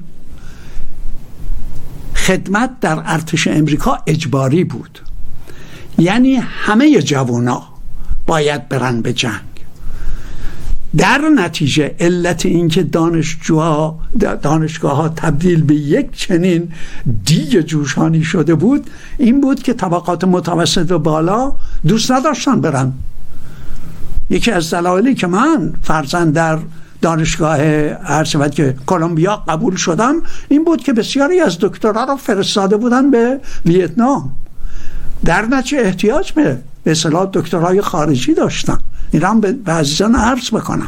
خدمت در ارتش امریکا اجباری بود، یعنی همه جوانا باید برن به جنگ. در نتیجه علت این که دانشگاه ها تبدیل به یک چنین دیگ جوشانی شده بود این بود که طبقات متوسط و بالا دوست نداشتن برن. یکی از دلایلی که من فرضاً در دانشگاه که کلمبیا قبول شدم این بود که بسیاری از دکترا رو فرستاده بودن به ویتنام، در نتیجه احتیاج به اصطلاح دکترای خارجی داشتن. این هم به عزیزان عرض بکنم.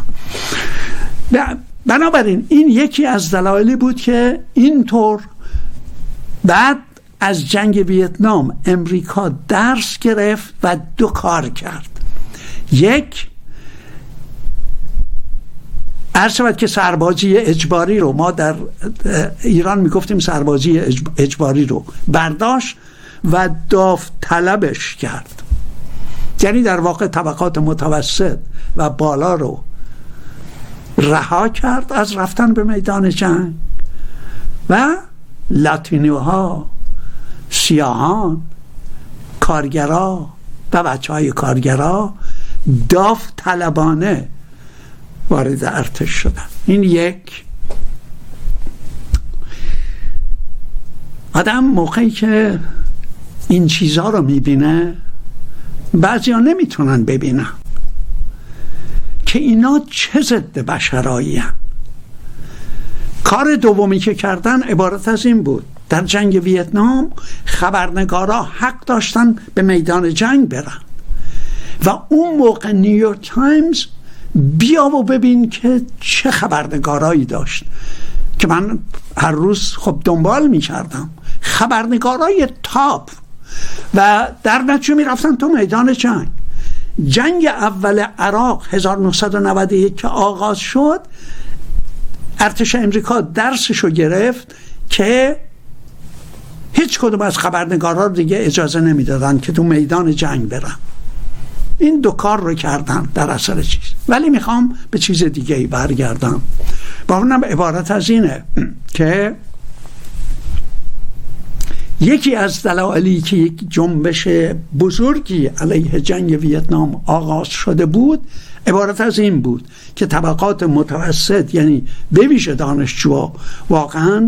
بنابراین این یکی از دلایلی بود که اینطور بعد از جنگ ویتنام امریکا درس گرفت و دو کار کرد. یک، عرض شود که سربازی اجباری رو، ما در ایران میگفتیم سربازی اجباری رو برداشت و داوطلبش کرد. یعنی در واقع طبقات متوسط و بالا رو رها کرد از رفتن به میدان جنگ و لاتینوها، سیاهان، کارگرا و بچهای کارگرا داوطلبانه وارد ارتش شدن. این یک. آدم موقعی که این چیزها رو میبینه، بعضی ها نمیتونن ببینن که اینا چه ضد بشرایی هن. کار دومی که کردن عبارت از این بود: در جنگ ویتنام خبرنگارا حق داشتن به میدان جنگ برن و اون موقع نیویورک تایمز بیا و ببین که چه خبرنگارایی داشت که من هر روز خب دنبال میکردم، خبرنگارای تاپ، و در نتیجه میرفتن تو میدان جنگ. جنگ اول عراق 1991 که آغاز شد، ارتش امریکا درسشو گرفت که هیچ کدوم از خبرنگارا دیگه اجازه نمیدادن که تو میدان جنگ برن. این دو کار رو کردن در اثر چیز. ولی میخوام به چیز دیگه برگردم. با اونم عبارت از اینه که یکی از دلایلی که یک جنبش بزرگی علیه جنگ ویتنام آغاز شده بود عبارت از این بود که طبقات متوسط، یعنی به ویژه دانشجوها، واقعا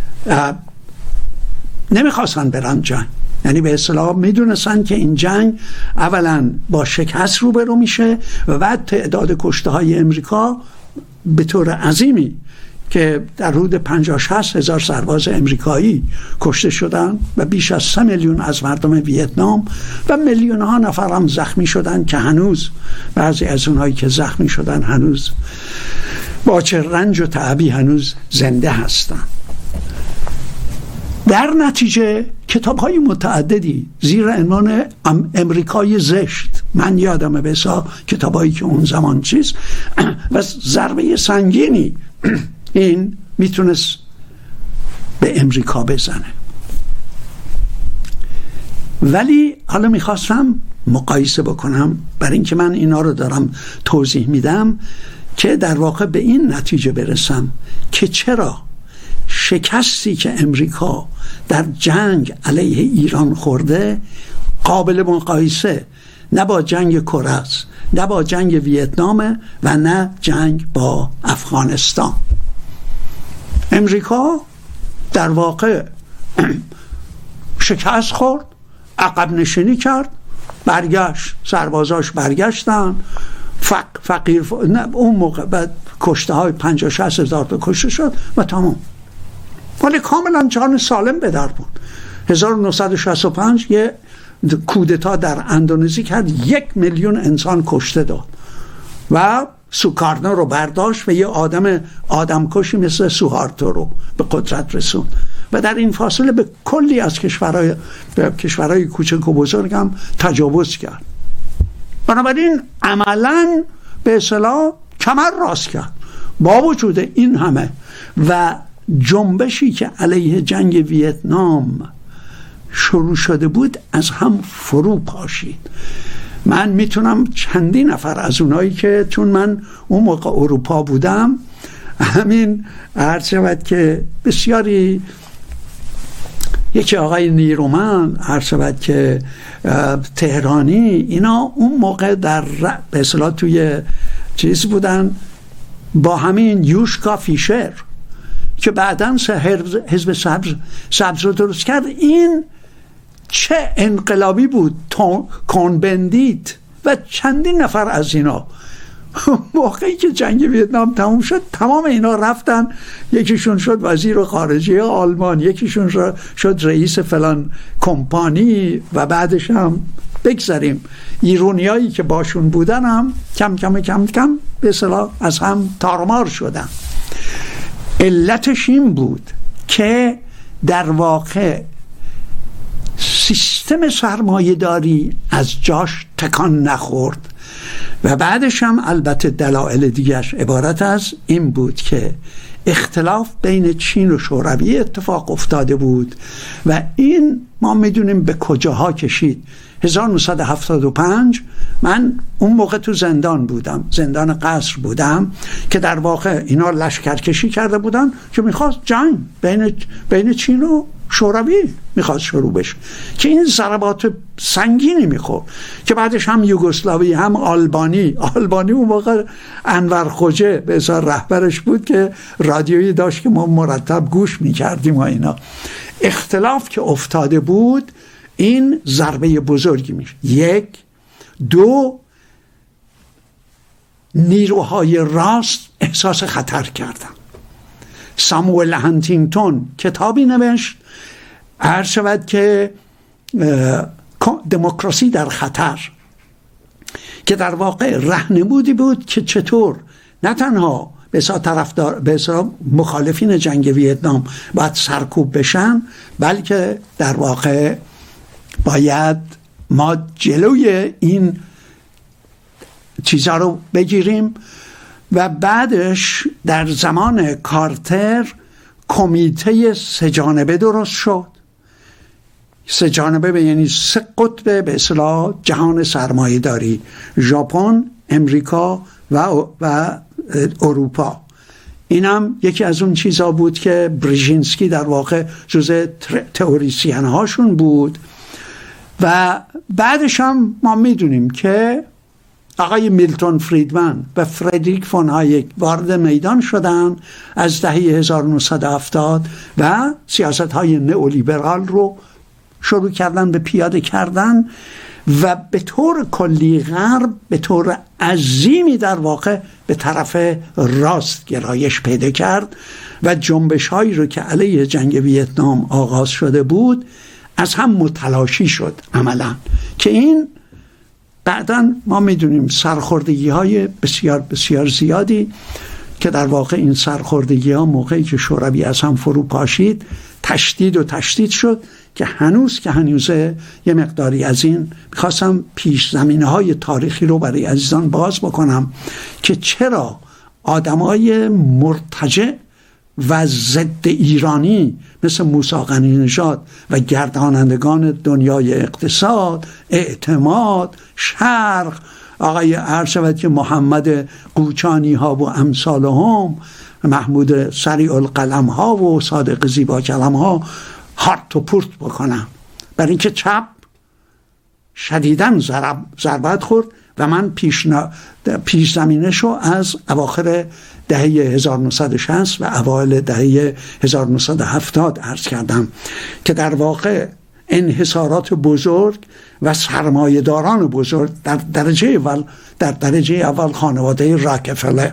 نمیخواستن برن جنگ. یعنی به اصطلاح میدونستن که این جنگ اولا با شکست روبرو میشه و بعد تعداد کشته های امریکا به طور عظیمی که در حدود 50-60 هزار سرباز امریکایی کشته شدن و بیش از 3 میلیون از مردم ویتنام و میلیون ها نفر هم زخمی شدن که هنوز بعضی از اونهایی که زخمی شدن هنوز با چه رنج و تعبی هنوز زنده هستن. در نتیجه کتاب‌های متعددی زیر عنوان امریکای زشت، من یادمه بسا کتابایی که اون زمان چیز و ضربه سنگینی این میتونست به امریکا بزنه. ولی حالا میخواستم مقایسه بکنم، برای اینکه من اینا رو دارم توضیح میدم که در واقع به این نتیجه برسم که چرا شکستی که امریکا در جنگ علیه ایران خورده قابل مقایسه نه با جنگ کره است، نه با جنگ ویتنام و نه جنگ با افغانستان. امریکا در واقع شکست خورد، عقب نشینی کرد، برگشت، سربازاش برگشتن، فقیر اون موقع بعد کشته های 50-60 هزار تا کشته شد و تمام. ولی کاملا جان سالم به در بود. 1965 یه کودتا در اندونزی کرد، 1 میلیون انسان کشته داد و سوکارنو رو برداشت و یه آدمکشی مثل سوهارتو رو به قدرت رسوند و در این فاصله به کلی از کشورهای کوچک و بزرگ هم تجاوز کرد. بنابراین عملاً به اصطلاح کمر راست کرد. با وجود این همه و جنبشی که علیه جنگ ویتنام شروع شده بود از هم فرو پاشید. من میتونم چندین نفر از اونایی که چون من اون موقع اروپا بودم، همین عرض شود که بسیاری، یکی آقای نیرومن عرض شود که تهرانی، اینا اون موقع در به اصطلاح توی چیز بودن، با همین یوشکا فیشر که بعداً حزب سبز رو درست کرد، این چه انقلابی بود. کونبندیت و چندین نفر از اینا موقعی که جنگ ویتنام تموم شد تمام اینا رفتن، یکیشون شد وزیر خارجه آلمان، یکیشون شد رئیس فلان کمپانی و بعدش هم بگذاریم ایرونیایی که باشون بودن هم کم کم به اصطلاح از هم تارمار شدن. علتش این بود که در واقع سیستم سرمایه‌داری از جاش تکان نخورد و بعدش هم البته دلایل دیگرش عبارت از این بود که اختلاف بین چین و شوروی اتفاق افتاده بود و این ما میدونیم به کجاها کشید. 1975 من اون موقع تو زندان بودم، زندان قصر بودم که در واقع اینا لشکرکشی کرده بودن که میخواست جنگ بین چین و شوروی میخواست شروع بشه که این ضربات سنگینی میخورد که بعدش هم یوگسلاوی هم آلبانی اون موقع انور خوجه به اصطلاح رهبرش بود که رادیویی داشت که ما مرتب گوش میکردیم و اینا. اختلاف که افتاده بود این ضربه بزرگی میشه. 1 2 نیروهای راست احساس خطر کردن. ساموئل هانتینگتون کتابی نوشت، عرض شود که دموکراسی در خطر، که در واقع راهنمودی بود که چطور نه تنها به اصطلاح مخالفین جنگ ویتنام باید سرکوب بشن، بلکه در واقع باید ما جلوی این چیزها رو بگیریم. و بعدش در زمان کارتر کمیته 3 جانبه درست شد. 3 جانبه یعنی 3 قطب به اصطلاح جهان سرمایه داری: ژاپن، امریکا و اروپا. اینم یکی از اون چیزا بود که برژینسکی در واقع جزء تئوریسین هاشون بود. و بعدش هم ما میدونیم که آقای میلتون فریدمن و فردریک فون هایک وارد میدان شدن از دهه 1970 و سیاست های نئولیبرال رو شروع کردن به پیاده کردن و به طور کلی غرب به طور عظیمی در واقع به طرف راست گرایش پیدا کرد و جنبش هایی رو که علیه جنگ ویتنام آغاز شده بود از هم متلاشی شد عملا، که این بعداً ما میدونیم سرخوردگی های بسیار بسیار زیادی که در واقع این سرخوردگی ها موقعی که شوروی از هم فرو پاشید تشدید شد که هنوزه یه مقداری از این میخواستم پیش زمینه های تاریخی رو برای عزیزان باز بکنم که چرا آدمای مرتجع و ضد ایرانی مثل موسی قنی نژاد و گردانندگان دنیای اقتصاد، اعتماد، شرق، آقای عرشبت که محمد قوچانی ها و امثالهم، محمود سریع القلم ها و صادق زیبا کلم ها هارت و پورت بکنم، برای اینکه چپ شدیداً ضربت خورد و من پیش زمینشو از اواخر دهه 1960 و اوایل دهه 1970 عرض کردم که در واقع انحصارات بزرگ و سرمایه‌داران بزرگ در درجه اول خانواده راکفلر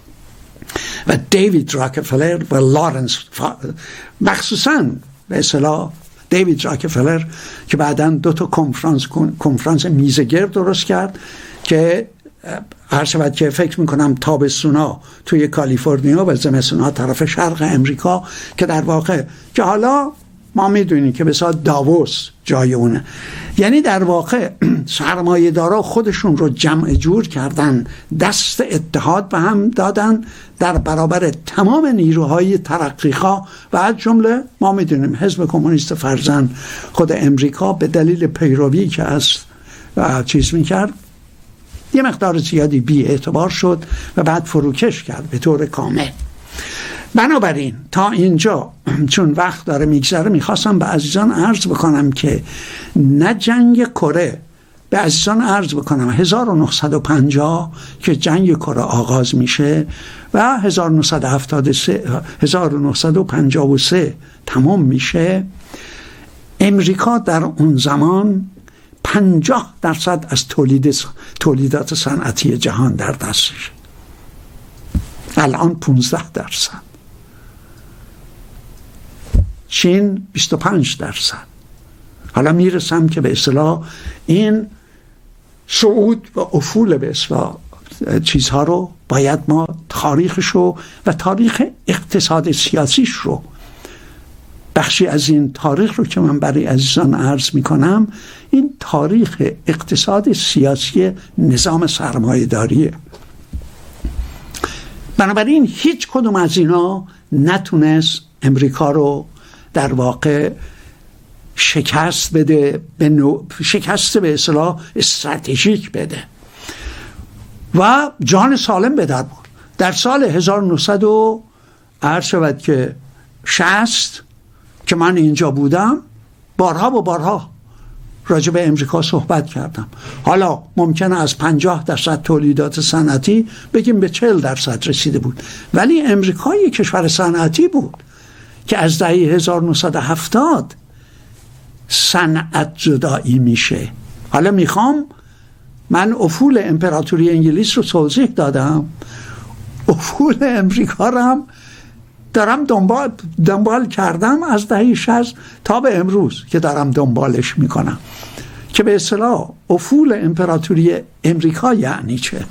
و دیوید راکفلر و لارنس، مخصوصاً به اصطلاح دیوید راکفلر که بعداً 2 تا کنفرانس میزگرد درست کرد که هر شود که فکر میکنم تابستونا توی کالیفرنیا و زمستونا طرف شرق امریکا، که در واقع که حالا ما میدونیم که بسیار داووس جای اونه. یعنی در واقع سرمایه دارا خودشون رو جمع جور کردن، دست اتحاد به هم دادن در برابر تمام نیروهای ترقیخواه و از جمله ما میدونیم حزب کمونیست فرزند خود امریکا به دلیل پیروی که از چیز میکرد یه مقدار زیادی بی اعتبار شد و بعد فروکش کرد به طور کامل. بنابراین تا اینجا چون وقت داره میگذره میخواستم به عزیزان عرض بکنم که نه جنگ کره به عزیزان عرض بکنم 1950 که جنگ کره آغاز میشه و 1953 تمام میشه، امریکا در اون زمان 50% از تولیدات صنعتی جهان در دستشه. الان 15%. چین 25%. حالا میرسم که به اصطلاح این صعود و افول به اصطلاح چیزها رو باید ما تاریخش رو و تاریخ اقتصاد سیاسیش رو، بخشی از این تاریخ رو که من برای عزیزان عرض میکنم، این تاریخ اقتصاد سیاسی نظام سرمایه‌داریه. بنابراین هیچ کدوم از اینا نتونست امریکا رو در واقع شکست بده، شکست به اصطلاح استراتژیک بده و جان سالم به در بود. در سال 1900 عرض شود که 60 که من اینجا بودم، بارها و بارها راجع به امریکا صحبت کردم. حالا ممکنه از 50% تولیدات صنعتی بگیم به 40% رسیده بود، ولی امریکا یک کشور صنعتی بود که از دهه 1970 صنعت جدایی میشه. حالا میخوام، من افول امپراتوری انگلیس رو توضیح دادم، افول امریکا رو هم دارم دنبال کردم از دهه 60 تا به امروز که دارم دنبالش میکنم که به اصطلاح افول امپراتوری امریکا یعنی چه.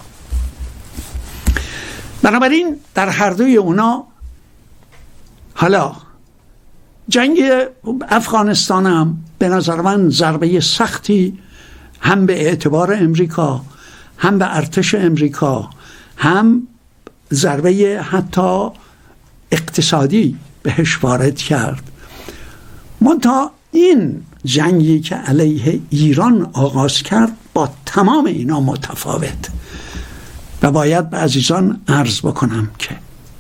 بنابراین در هر دوی اونا، حالا جنگ افغانستان هم به نظر من ضربه سختی هم به اعتبار امریکا، هم به ارتش امریکا، هم ضربه حتی اقتصادی بهش وارد کرد. منتها این جنگی که علیه ایران آغاز کرد با تمام اینا متفاوت و باید به عزیزان عرض بکنم که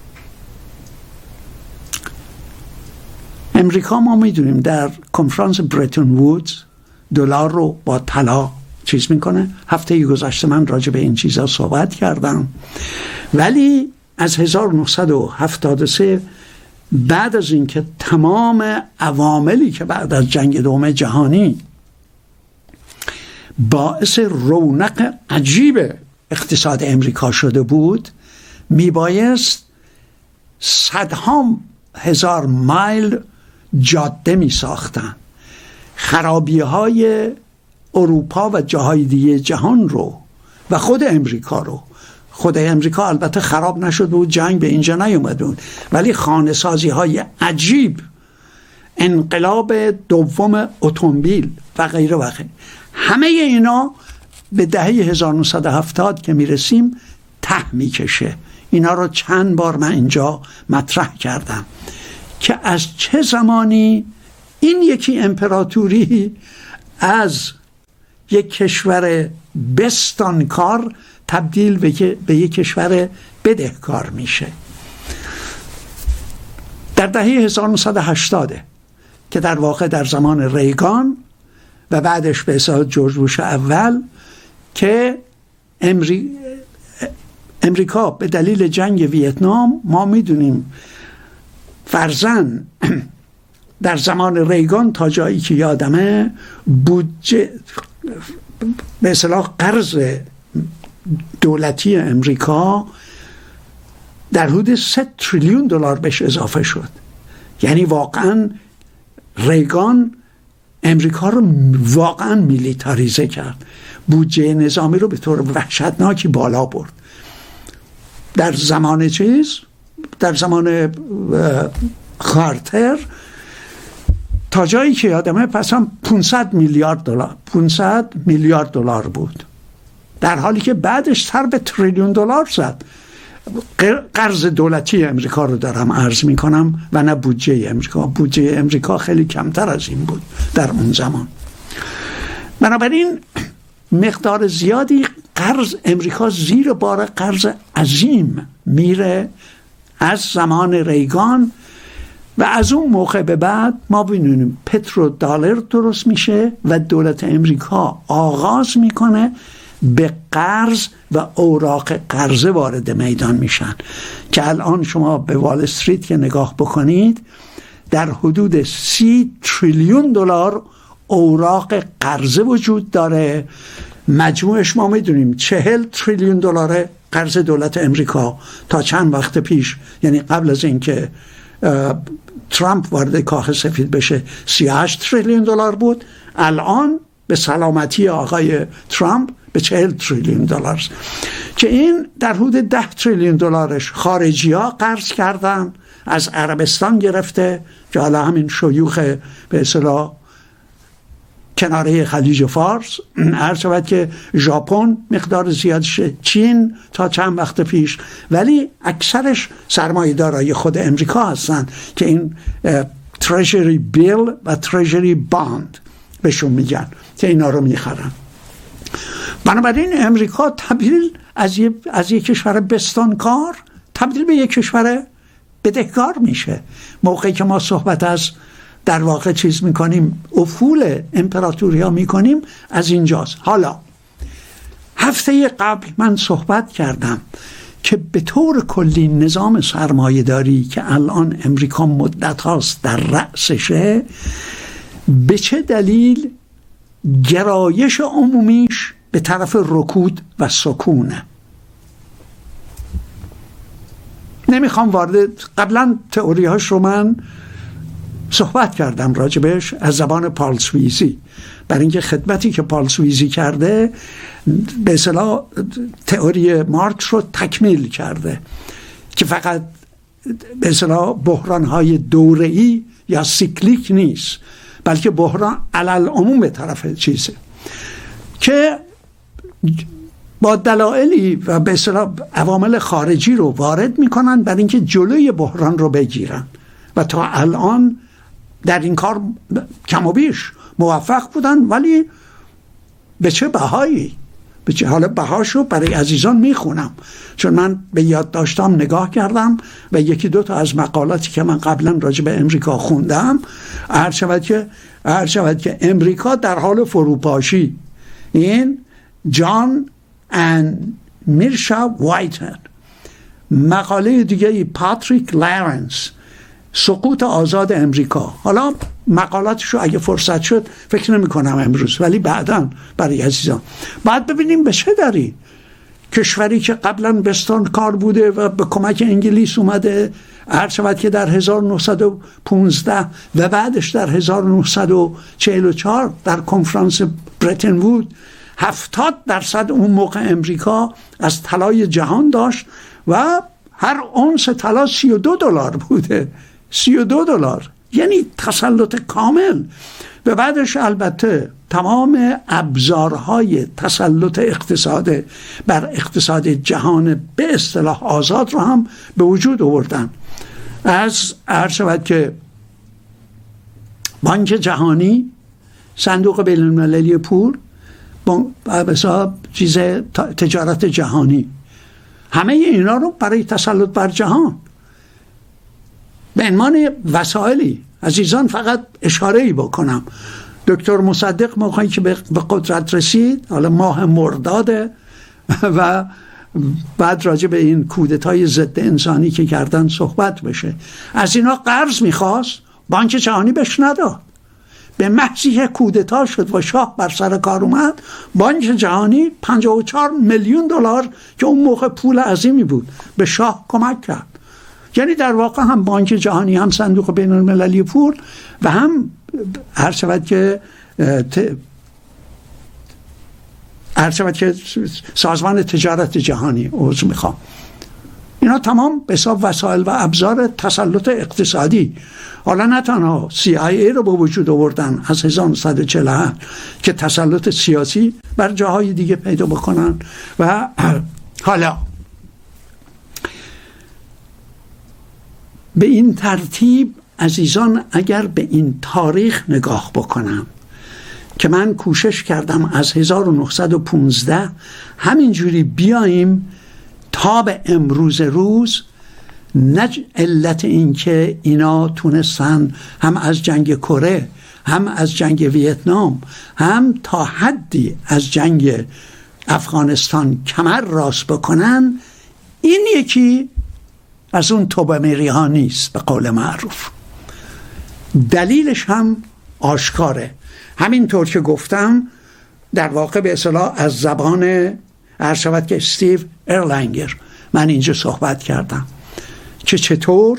امریکا، ما میدونیم در کنفرانس برتون وودز دلار رو با طلا چیز میکنه. هفته گذشته من راجع به این چیزا صحبت کردم، ولی از 1973 بعد از اینکه تمام عواملی که بعد از جنگ دوم جهانی باعث رونق عجیب اقتصاد امریکا شده بود، میبایست صدها هزار مایل جاده می ساختن، خرابی های اروپا و جاهای دیگه جهان رو و خود امریکا رو. خود امریکا البته خراب نشد بود، جنگ به اینجا نیومد بود، ولی خانه سازی های عجیب، انقلاب دوم اتومبیل و غیره و غیره، همه اینا به دهه 1970 که میرسیم ته میکشه. اینا رو چند بار من اینجا مطرح کردم که از چه زمانی این یکی امپراتوری از یک کشور بستانکار تبدیل به یک کشور بدهکار میشه. در دهه 1980 که در واقع در زمان ریگان و بعدش به اصطلاح جورج بوش اول که امریکا به دلیل جنگ ویتنام، ما میدونیم فرضاً در زمان ریگان تا جایی که یادمه بودجه به اصطلاح قرض دولتی امریکا در حدود 3 تریلیون دلار بهش اضافه شد. یعنی واقعاً ریگان امریکا رو واقعاً میلیتاریزه کرد، بودجه نظامی رو به طور وحشتناکی بالا برد. در زمان در زمان کارتر تا جایی که یادمه پس هم 500 میلیارد دلار بود، در حالی که بعدش سر به تریلیون دلار زد. قرض دولتی امریکا رو دارم عرض می کنم و نه بودجه امریکا. بودجه امریکا خیلی کمتر از این بود در اون زمان. بنابراین مقدار زیادی قرض امریکا زیر بار قرض عظیم میره از زمان ریگان و از اون موقع به بعد ما ببینیم پترو دلار درست میشه و دولت امریکا آغاز میکنه به قرض و اوراق قرضه وارد میدان میشن که الان شما به وال استریت که نگاه بکنید در حدود 30 تریلیون دلار اوراق قرضه وجود داره. مجموعش ما میدونیم 40 تریلیون دلار قرض دولت امریکا تا چند وقت پیش، یعنی قبل از اینکه ترامپ وارد کاخ سفید بشه 38 تریلیون دلار بود. الان به سلامتی آقای ترامپ به 40 تریلیون دلار که این در حدود 10 تریلیون دلارش خارجی ها قرض کردن، از عربستان گرفته که حالا همین شیوخ به اصطلاح کناره خلیج فارس، عرض شود که ژاپن مقدار زیادش، چین تا چند وقت پیش، ولی اکثرش سرمایه‌دارای خود امریکا هستند که این تریژری بیل و تریژری باند بهشون میگن که اینا رو میخرن. بنابراین امریکا تبدیل از یک کشور بستانکار تبدیل به یک کشور بدهکار میشه. موقعی که ما صحبت از در واقع چیز میکنیم، افول امپراتوری ها میکنیم، از اینجاست. حالا هفته قبل من صحبت کردم که به طور کلی نظام سرمایه داری که الان امریکا مدت هاست در رأسشه، به چه دلیل گرایش عمومیش به طرف رکود و سکونه. نمیخوام وارد، قبلا تئوری هاش رو من صحبت کردم راجبش از زبان پال سویزی، برای اینکه خدمتی که پال سویزی کرده به اصطلاح تئوری مارکس رو تکمیل کرده که فقط به اصطلاح بحران‌های دوره‌ای یا سیکلیک نیست، بلکه بحران علل عموم به طرف چیزه که با دلایلی و به اصطلاح عوامل خارجی رو وارد میکنن برای اینکه جلوی بحران رو بگیرن و تا الان در این کار کم و بیش موفق بودن، ولی به چه بهایی؟ حالا بهاشو برای عزیزان میخونم، چون من به یاد داشتم نگاه کردم و یکی دو تا از مقالاتی که من قبلا راجع به امریکا خوندم عرض شود که امریکا در حال فروپاشی. این جان ان میرشا وایتن. مقاله دیگه پاتریک لارنس، سقوط آزاد امریکا. حالا مقالاتشو اگه فرصت شد فکر نمی کنم امروز، ولی بعداً برای عزیزان بعد ببینیم به چه داری کشوری که قبلا بستانکار بوده و به کمک انگلیس اومده، عرض شود که در 1915 و بعدش در 1944 در کنفرانس برتن وود 70% اون موقع امریکا از طلای جهان داشت و هر اونس طلا $32 بوده. $32، یعنی تسلط کامل. و بعدش البته تمام ابزارهای تسلط اقتصاد بر اقتصاد جهان به اصطلاح آزاد رو هم به وجود آوردن. از عرض شود که بانک جهانی، صندوق بین المللی پول، چیز تجارت جهانی، همه اینا رو برای تسلط بر جهان به عنوان وسایلی. عزیزان فقط اشاره‌ای بکنم، دکتر مصدق موقعی که به قدرت رسید، حالا ماه مرداد، و بعد راجع به این کودتای ضد انسانی که کردن صحبت بشه، از اینا قرض میخواست، بانک جهانی بهش نداد. به محض یک کودتا شد و شاه بر سر کار اومد، بانک جهانی 54 میلیون دلار که اون موقع پول عظیمی بود به شاه کمک کرد. یعنی در واقع هم بانک جهانی، هم صندوق بین المللی پول و هم هر شود که سازمان تجارت جهانی عضو میخوام، اینا تمام به حساب وسایل و ابزار تسلط اقتصادی. حالا نه تنها CIA رو به وجود آوردن از 1947 که تسلط سیاسی بر جاهای دیگه پیدا بکنن، و حالا به این ترتیب عزیزان اگر به این تاریخ نگاه بکنم که من کوشش کردم از 1915 همینجوری بیاییم تا به امروز روز، نه علت این که اینا تونستن هم از جنگ کره، هم از جنگ ویتنام، هم تا حدی از جنگ افغانستان کمر راست بکنن، این یکی از اون توبه‌میری ها نیست به قول معروف. دلیلش هم آشکاره. همینطور که گفتم در واقع به اصطلاح از زبان شود که استیو ارلنگر من اینجا صحبت کردم که چطور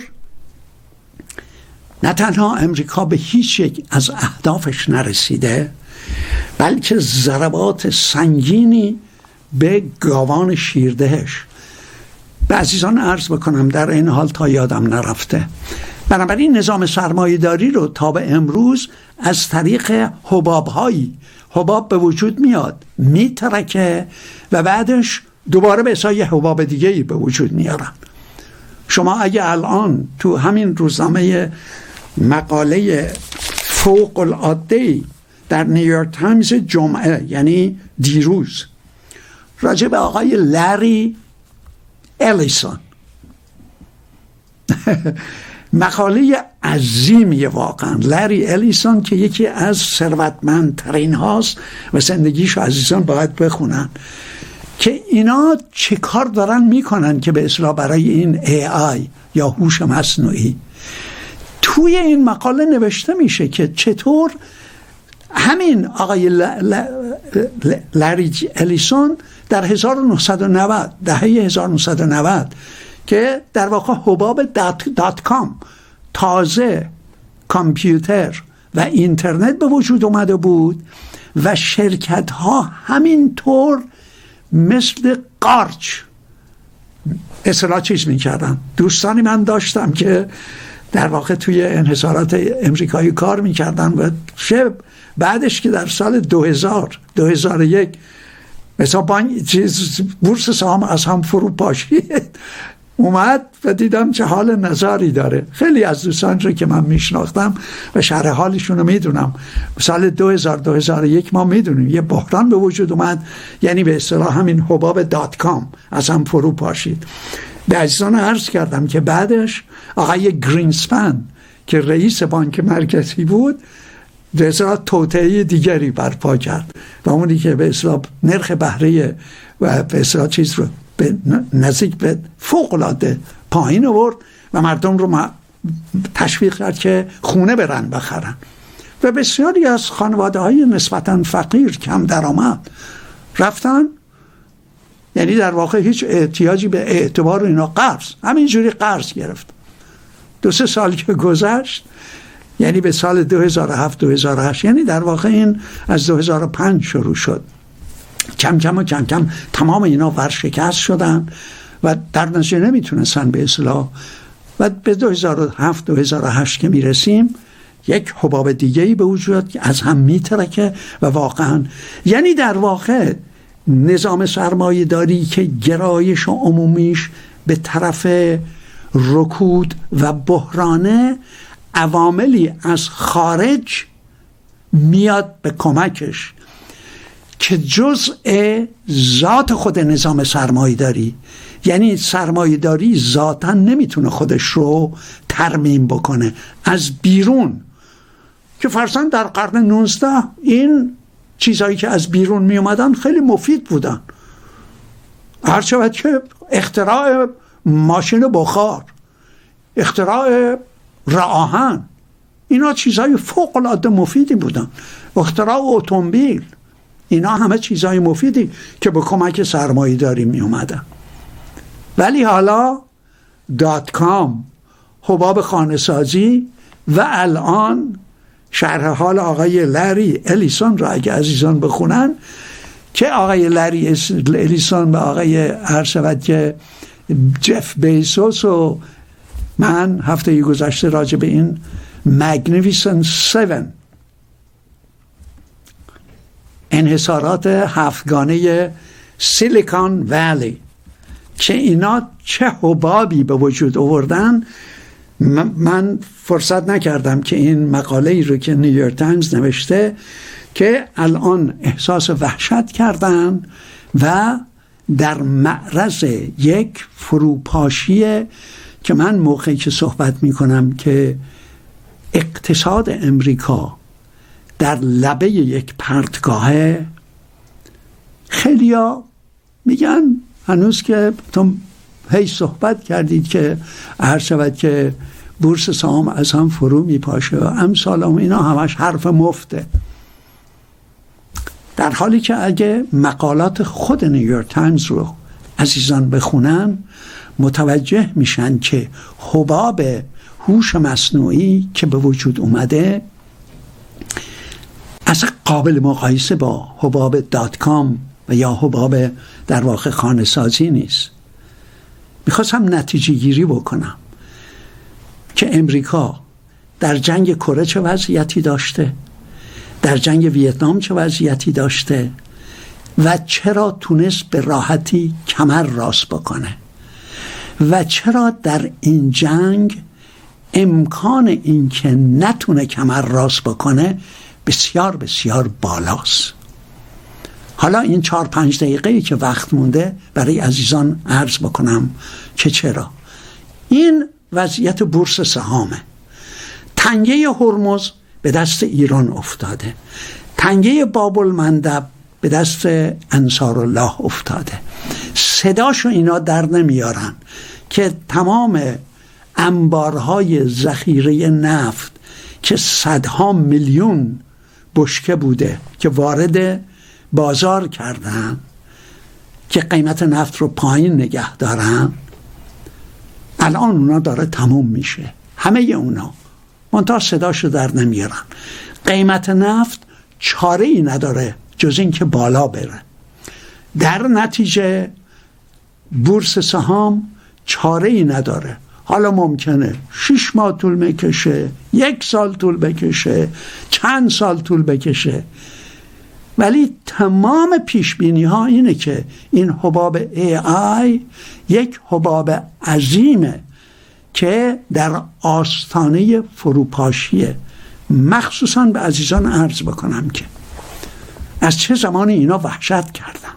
نه تنها امریکا به هیچ یک از اهدافش نرسیده، بلکه ضربات سنگینی به گاوان شیردهش. به عزیزان عرض بکنم در این حال تا یادم نرفته، بنابراین نظام سرمایه‌داری رو تا به امروز از طریق حباب به وجود میاد، میترکه و بعدش دوباره به اصلا یه حباب دیگه‌ای به وجود میارن. شما اگه الان تو همین روزنامه مقاله فوق العاده در نیویورک تایمز جمعه، یعنی دیروز، راجع به آقای لری الیسون مقاله عظیمیه واقعا. لری الیسون که یکی از ثروتمندترین هاست و زندگیشو عزیزان باید بخونن که اینا چه کار دارن میکنن که به اصطلاح برای این AI یا هوش مصنوعی. توی این مقاله نوشته میشه که چطور همین آقای لری الیسون در 1990 دهه 1990 که در واقع حباب .com تازه کامپیوتر و اینترنت به وجود اومده بود و شرکت ها همینطور مثل قارچ اصطلاح چیز میکردن. دوستانی من داشتم که در واقع توی انحصارات امریکایی کار میکردن و بعدش که در سال 2001 مثلا بورس سهام از هم فرو پاشید، اومد و دیدم چه حال نزاری داره. خیلی از دوستان رو که من میشناختم و شرح حالشون رو میدونم، سال 2001 ما میدونیم یه بحران به وجود اومد، یعنی به اصطلاح همین حباب .com از هم فرو پاشید. به عزیزان عرض کردم که بعدش آقای گرینسپن که رئیس بانک مرکزی بود به اصطلاح توطئه دیگری برپا کرد و اونی که به اصطلاح نرخ بهره و به اصطلاح چیز رو به نزدیک به فوق العاده پایین آورد و مردم رو تشویق کرد که خونه برن بخرن و بسیاری از خانواده های نسبتا فقیر کم درآمد رفتن، یعنی در واقع هیچ احتیاجی به اعتبار اینا همینجوری قرض گرفت. 2-3 سال که گذشت، یعنی به سال 2007-2008، یعنی در واقع این از 2005 شروع شد، کم کم تمام اینا ورشکست شدن و در نتیجه نمیتونستن به اصلاح. و به 2007-2008 که میرسیم یک حباب دیگه‌ای به وجود که از هم میترکه و واقعا یعنی در واقع نظام سرمایه داری که گرایش و عمومیش به طرف رکود و بحرانه، عواملی از خارج میاد به کمکش که جزء ذات خود نظام سرمایه داری، یعنی سرمایه داری ذاتا نمیتونه خودش رو ترمیم بکنه از بیرون، که فرضاً در قرن 19 این چیزهایی که از بیرون می اومدن خیلی مفید بودن. هرچند که اختراع ماشین بخار، اختراع راه، اینا چیزهای فوق العاده مفیدی بودن، اختراع اتومبیل، اینا همه چیزهای مفیدی که به کمک سرمایه داری می اومدن. ولی حالا .com، حباب خانه سازی و الان شرح حال آقای لری الیسون را اگه عزیزان بخونن که آقای لری الیسون و آقای هرشود که جف بیزوس و من هفته گذشته راجع به این Magnificent 7 انحصارات هفتگانه سیلیکون ولی که اینا چه حبابی به وجود آوردن، من فرصت نکردم که این مقاله ای رو که نیویورک تایمز نوشته که الان احساس وحشت کردن و در معرض یک فروپاشی که من موقعی که صحبت میکنم که اقتصاد امریکا در لبه یک پرتگاهه، خیلیا میگن هنوز که تم هی صحبت کردید که هر شود که بورس سهام از هم فرو میپاشه و امثال اینا همش حرف مفته، در حالی که اگه مقالات خود نیویورک تایمز رو عزیزان بخونن متوجه میشن که حباب هوش مصنوعی که به وجود اومده اصلا قابل مقایسه با حباب .com و یا حباب در واقع خانه سازی نیست. میخواستم نتیجه گیری بکنم که امریکا در جنگ کره چه وضعیتی داشته، در جنگ ویتنام چه وضعیتی داشته و چرا تونست به راحتی کمر راست بکنه و چرا در این جنگ امکان این که نتونه کمر راست بکنه بسیار بسیار بالاست. حالا این 4-5 دقیقه‌ای که وقت مونده برای عزیزان عرض بکنم که چرا. این وضعیت بورس سهامه. تنگه هرمز به دست ایران افتاده، تنگه باب المندب به دست انصارالله افتاده، صداشو اینا در نمیارن که تمام انبارهای ذخیره نفت که صدها میلیون بشکه بوده که وارد بازار کردن که قیمت نفت رو پایین نگه دارن، الان اونا داره تموم میشه، همه اونا منتها صداشو در نمیارن. قیمت نفت چاره ای نداره جز این که بالا بره. در نتیجه بورس سهام چاره ای نداره. حالا ممکنه 6 ماه طول بکشه، 1 سال طول بکشه، چند سال طول بکشه، ولی تمام پیشبینی ها اینه که این حباب AI یک حباب عظیمه که در آستانه فروپاشیه. مخصوصا به عزیزان عرض بکنم که از چه زمانی اینا وحشت کردن،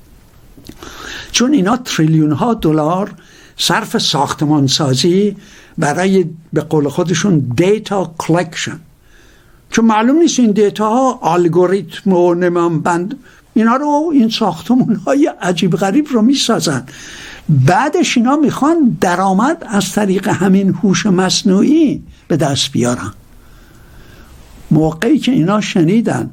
چون اینا تریلیون ها دلار صرف ساختمان سازی برای به قول خودشون دیتا کلکشن، چون معلوم نیست این دیتا ها الگوریتم و نمام بند اینا رو، این ساختمان های عجیب غریب رو می سازن. بعدش اینا میخوان درآمد از طریق همین هوش مصنوعی به دست بیارن. موقعی که اینا شنیدن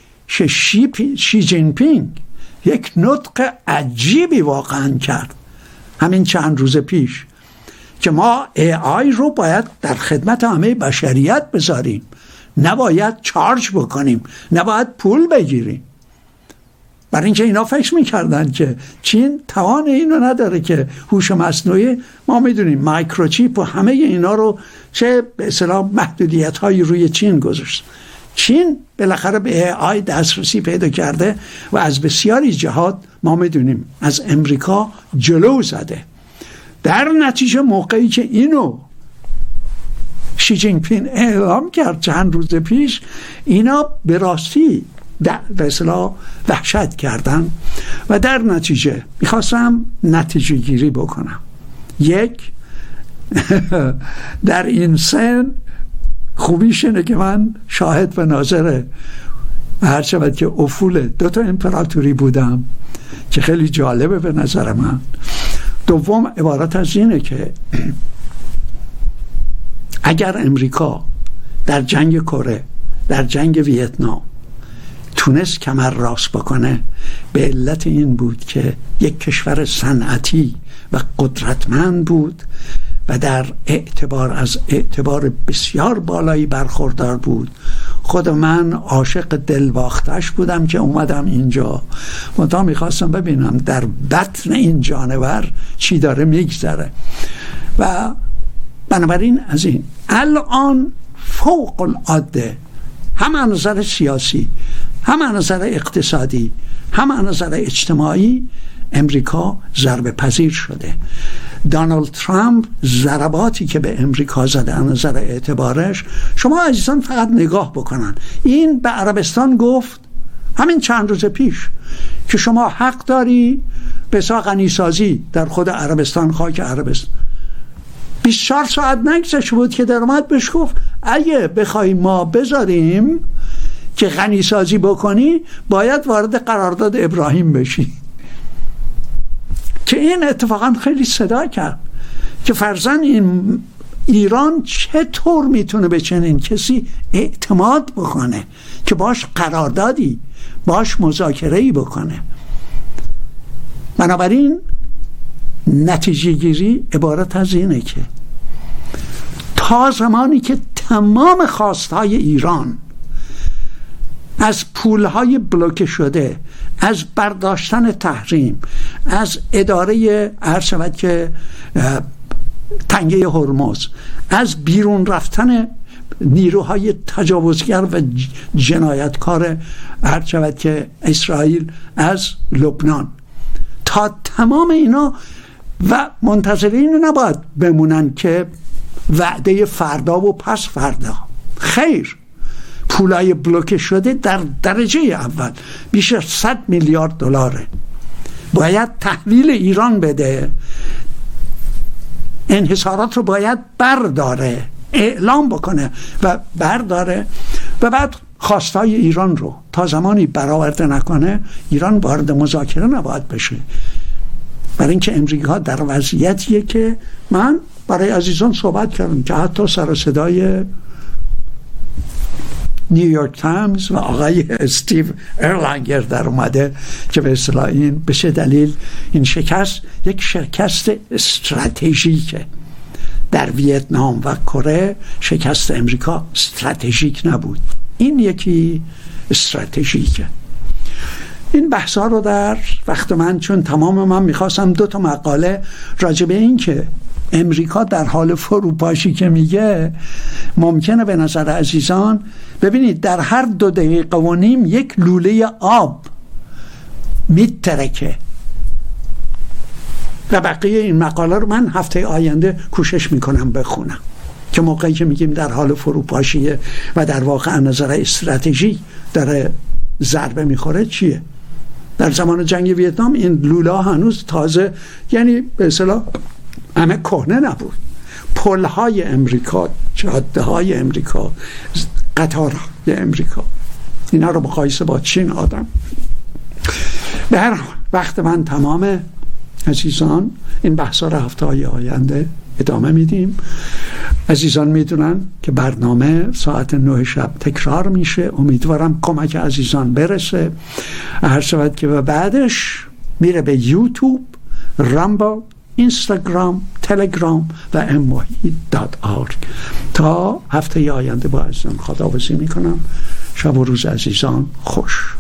شی جین پینگ یک نطق عجیبی واقعا کرد همین چند روز پیش که ما AI رو باید در خدمت همه بشریت بذاریم، نباید چارج بکنیم، نباید پول بگیریم. برای اینکه اینا فکر میکردن که چین توان اینو نداره که هوش مصنوعی، ما میدونیم مایکروچیپ و همه اینا رو چه به اصطلاح محدودیت هایی روی چین گذاشت. چین بالاخره به AI دسترسی پیدا کرده و از بسیاری جهات ما میدونیم از امریکا جلو زده. در نتیجه موقعی که اینو شی جین پینگ اعلام کرد چند روز پیش، اینا به راستی به اصطلاح وحشت کردن و در نتیجه میخواستم نتیجه گیری بکنم. یک، در این سن خوبیش اینه که من شاهد و ناظر هر شود که افول 2 امپراتوری بودم که خیلی جالبه به نظر من. دوم عبارت از اینه که اگر امریکا در جنگ کره، در جنگ ویتنام تونست کمر راست بکنه به علت این بود که یک کشور صنعتی و قدرتمند بود و در از اعتبار بسیار بالایی برخوردار بود. خود من عاشق دلباختش بودم که اومدم اینجا، منتها میخواستم ببینم در بطن این جانور چی داره میگذره و بنابراین از این الان فوق العاده هم از نظر سیاسی، هم از نظر اقتصادی، هم از نظر اجتماعی امریکا ضربه پذیر شده. دونالد ترامپ ضرباتی که به امریکا زده از نظر اعتبارش، شما عزیزان فقط نگاه بکنن. این به عربستان گفت همین چند روز پیش که شما حق داری به غنی سازی در خود عربستان، خاک عربستان. 24 ساعت نگذشته بود که در اومد بهش گفت اگه بخوای ما بذاریم که غنی سازی بکنی باید وارد قرارداد ابراهیم بشی. که این اتفاقا خیلی صدا کرد که فرزن این ایران چطور میتونه به چنین کسی اعتماد بکنه که باش قراردادی باش مذاکره‌ای بکنه. بنابراین نتیجه گیری عبارت از اینه که تا زمانی که تمام خواستهای ایران از پولهای بلوکه شده، از برداشتن تحریم، از اداره عرض شود که تنگه هرمز، از بیرون رفتن نیروهای تجاوزگر و جنایتکار عرض شود که اسرائیل از لبنان، تا تمام اینا و منتظرین نباید بمونن که وعده فردا و پس فردا. خیر، پولای بلوکه شده در درجه اول بیش از 100 میلیارد دلاره، باید تحویل ایران بده، انحصارات رو باید برداره، اعلام بکنه و برداره و بعد خواستای ایران رو تا زمانی برآورده نکنه ایران وارد مذاکره نباید بشه. برای اینکه امریکا در وضعیتیه که من برای عزیزان صحبت کردم که حتی سر صدای نیویورک تایمز و آقای استیو ارلانگر در اومده که به اصطلاح این به چه دلیل این شکست یک شکست استراتژیکه. در ویتنام و کره شکست امریکا استراتژیک نبود، این یکی استراتژیکه. این بحثا رو در وقت من چون تمام من میخواستم 2 مقاله راجع به این که امریکا در حال فروپاشی که میگه ممکنه به نظر عزیزان ببینید در هر 2 دقیقه و نیم یک لوله آب میترکه و بقیه این مقاله رو من هفته آینده کوشش میکنم بخونم که موقعی که میگیم در حال فروپاشیه و در واقع از نظر استراتژی داره ضربه میخوره چیه. در زمان جنگ ویتنام این لوله هنوز تازه، یعنی به اصطلاح همه کهنه نبود. پل‌های امریکا، جاده‌های امریکا، قطارهای امریکا، اینا رو مقایسه با چین آدم. به هر وقت من تمام عزیزان این بحثا رو هفته‌های آینده ادامه میدیم. عزیزان میدونن که برنامه ساعت 9 شب تکرار میشه. امیدوارم کمک عزیزان برسه. هر شود که بعدش میره به یوتیوب، رامبل، اینستاگرام، تلگرام و mohi.org. تا هفته آینده با عزیزان خداحافظی میکنم. شب و روز عزیزان خوش.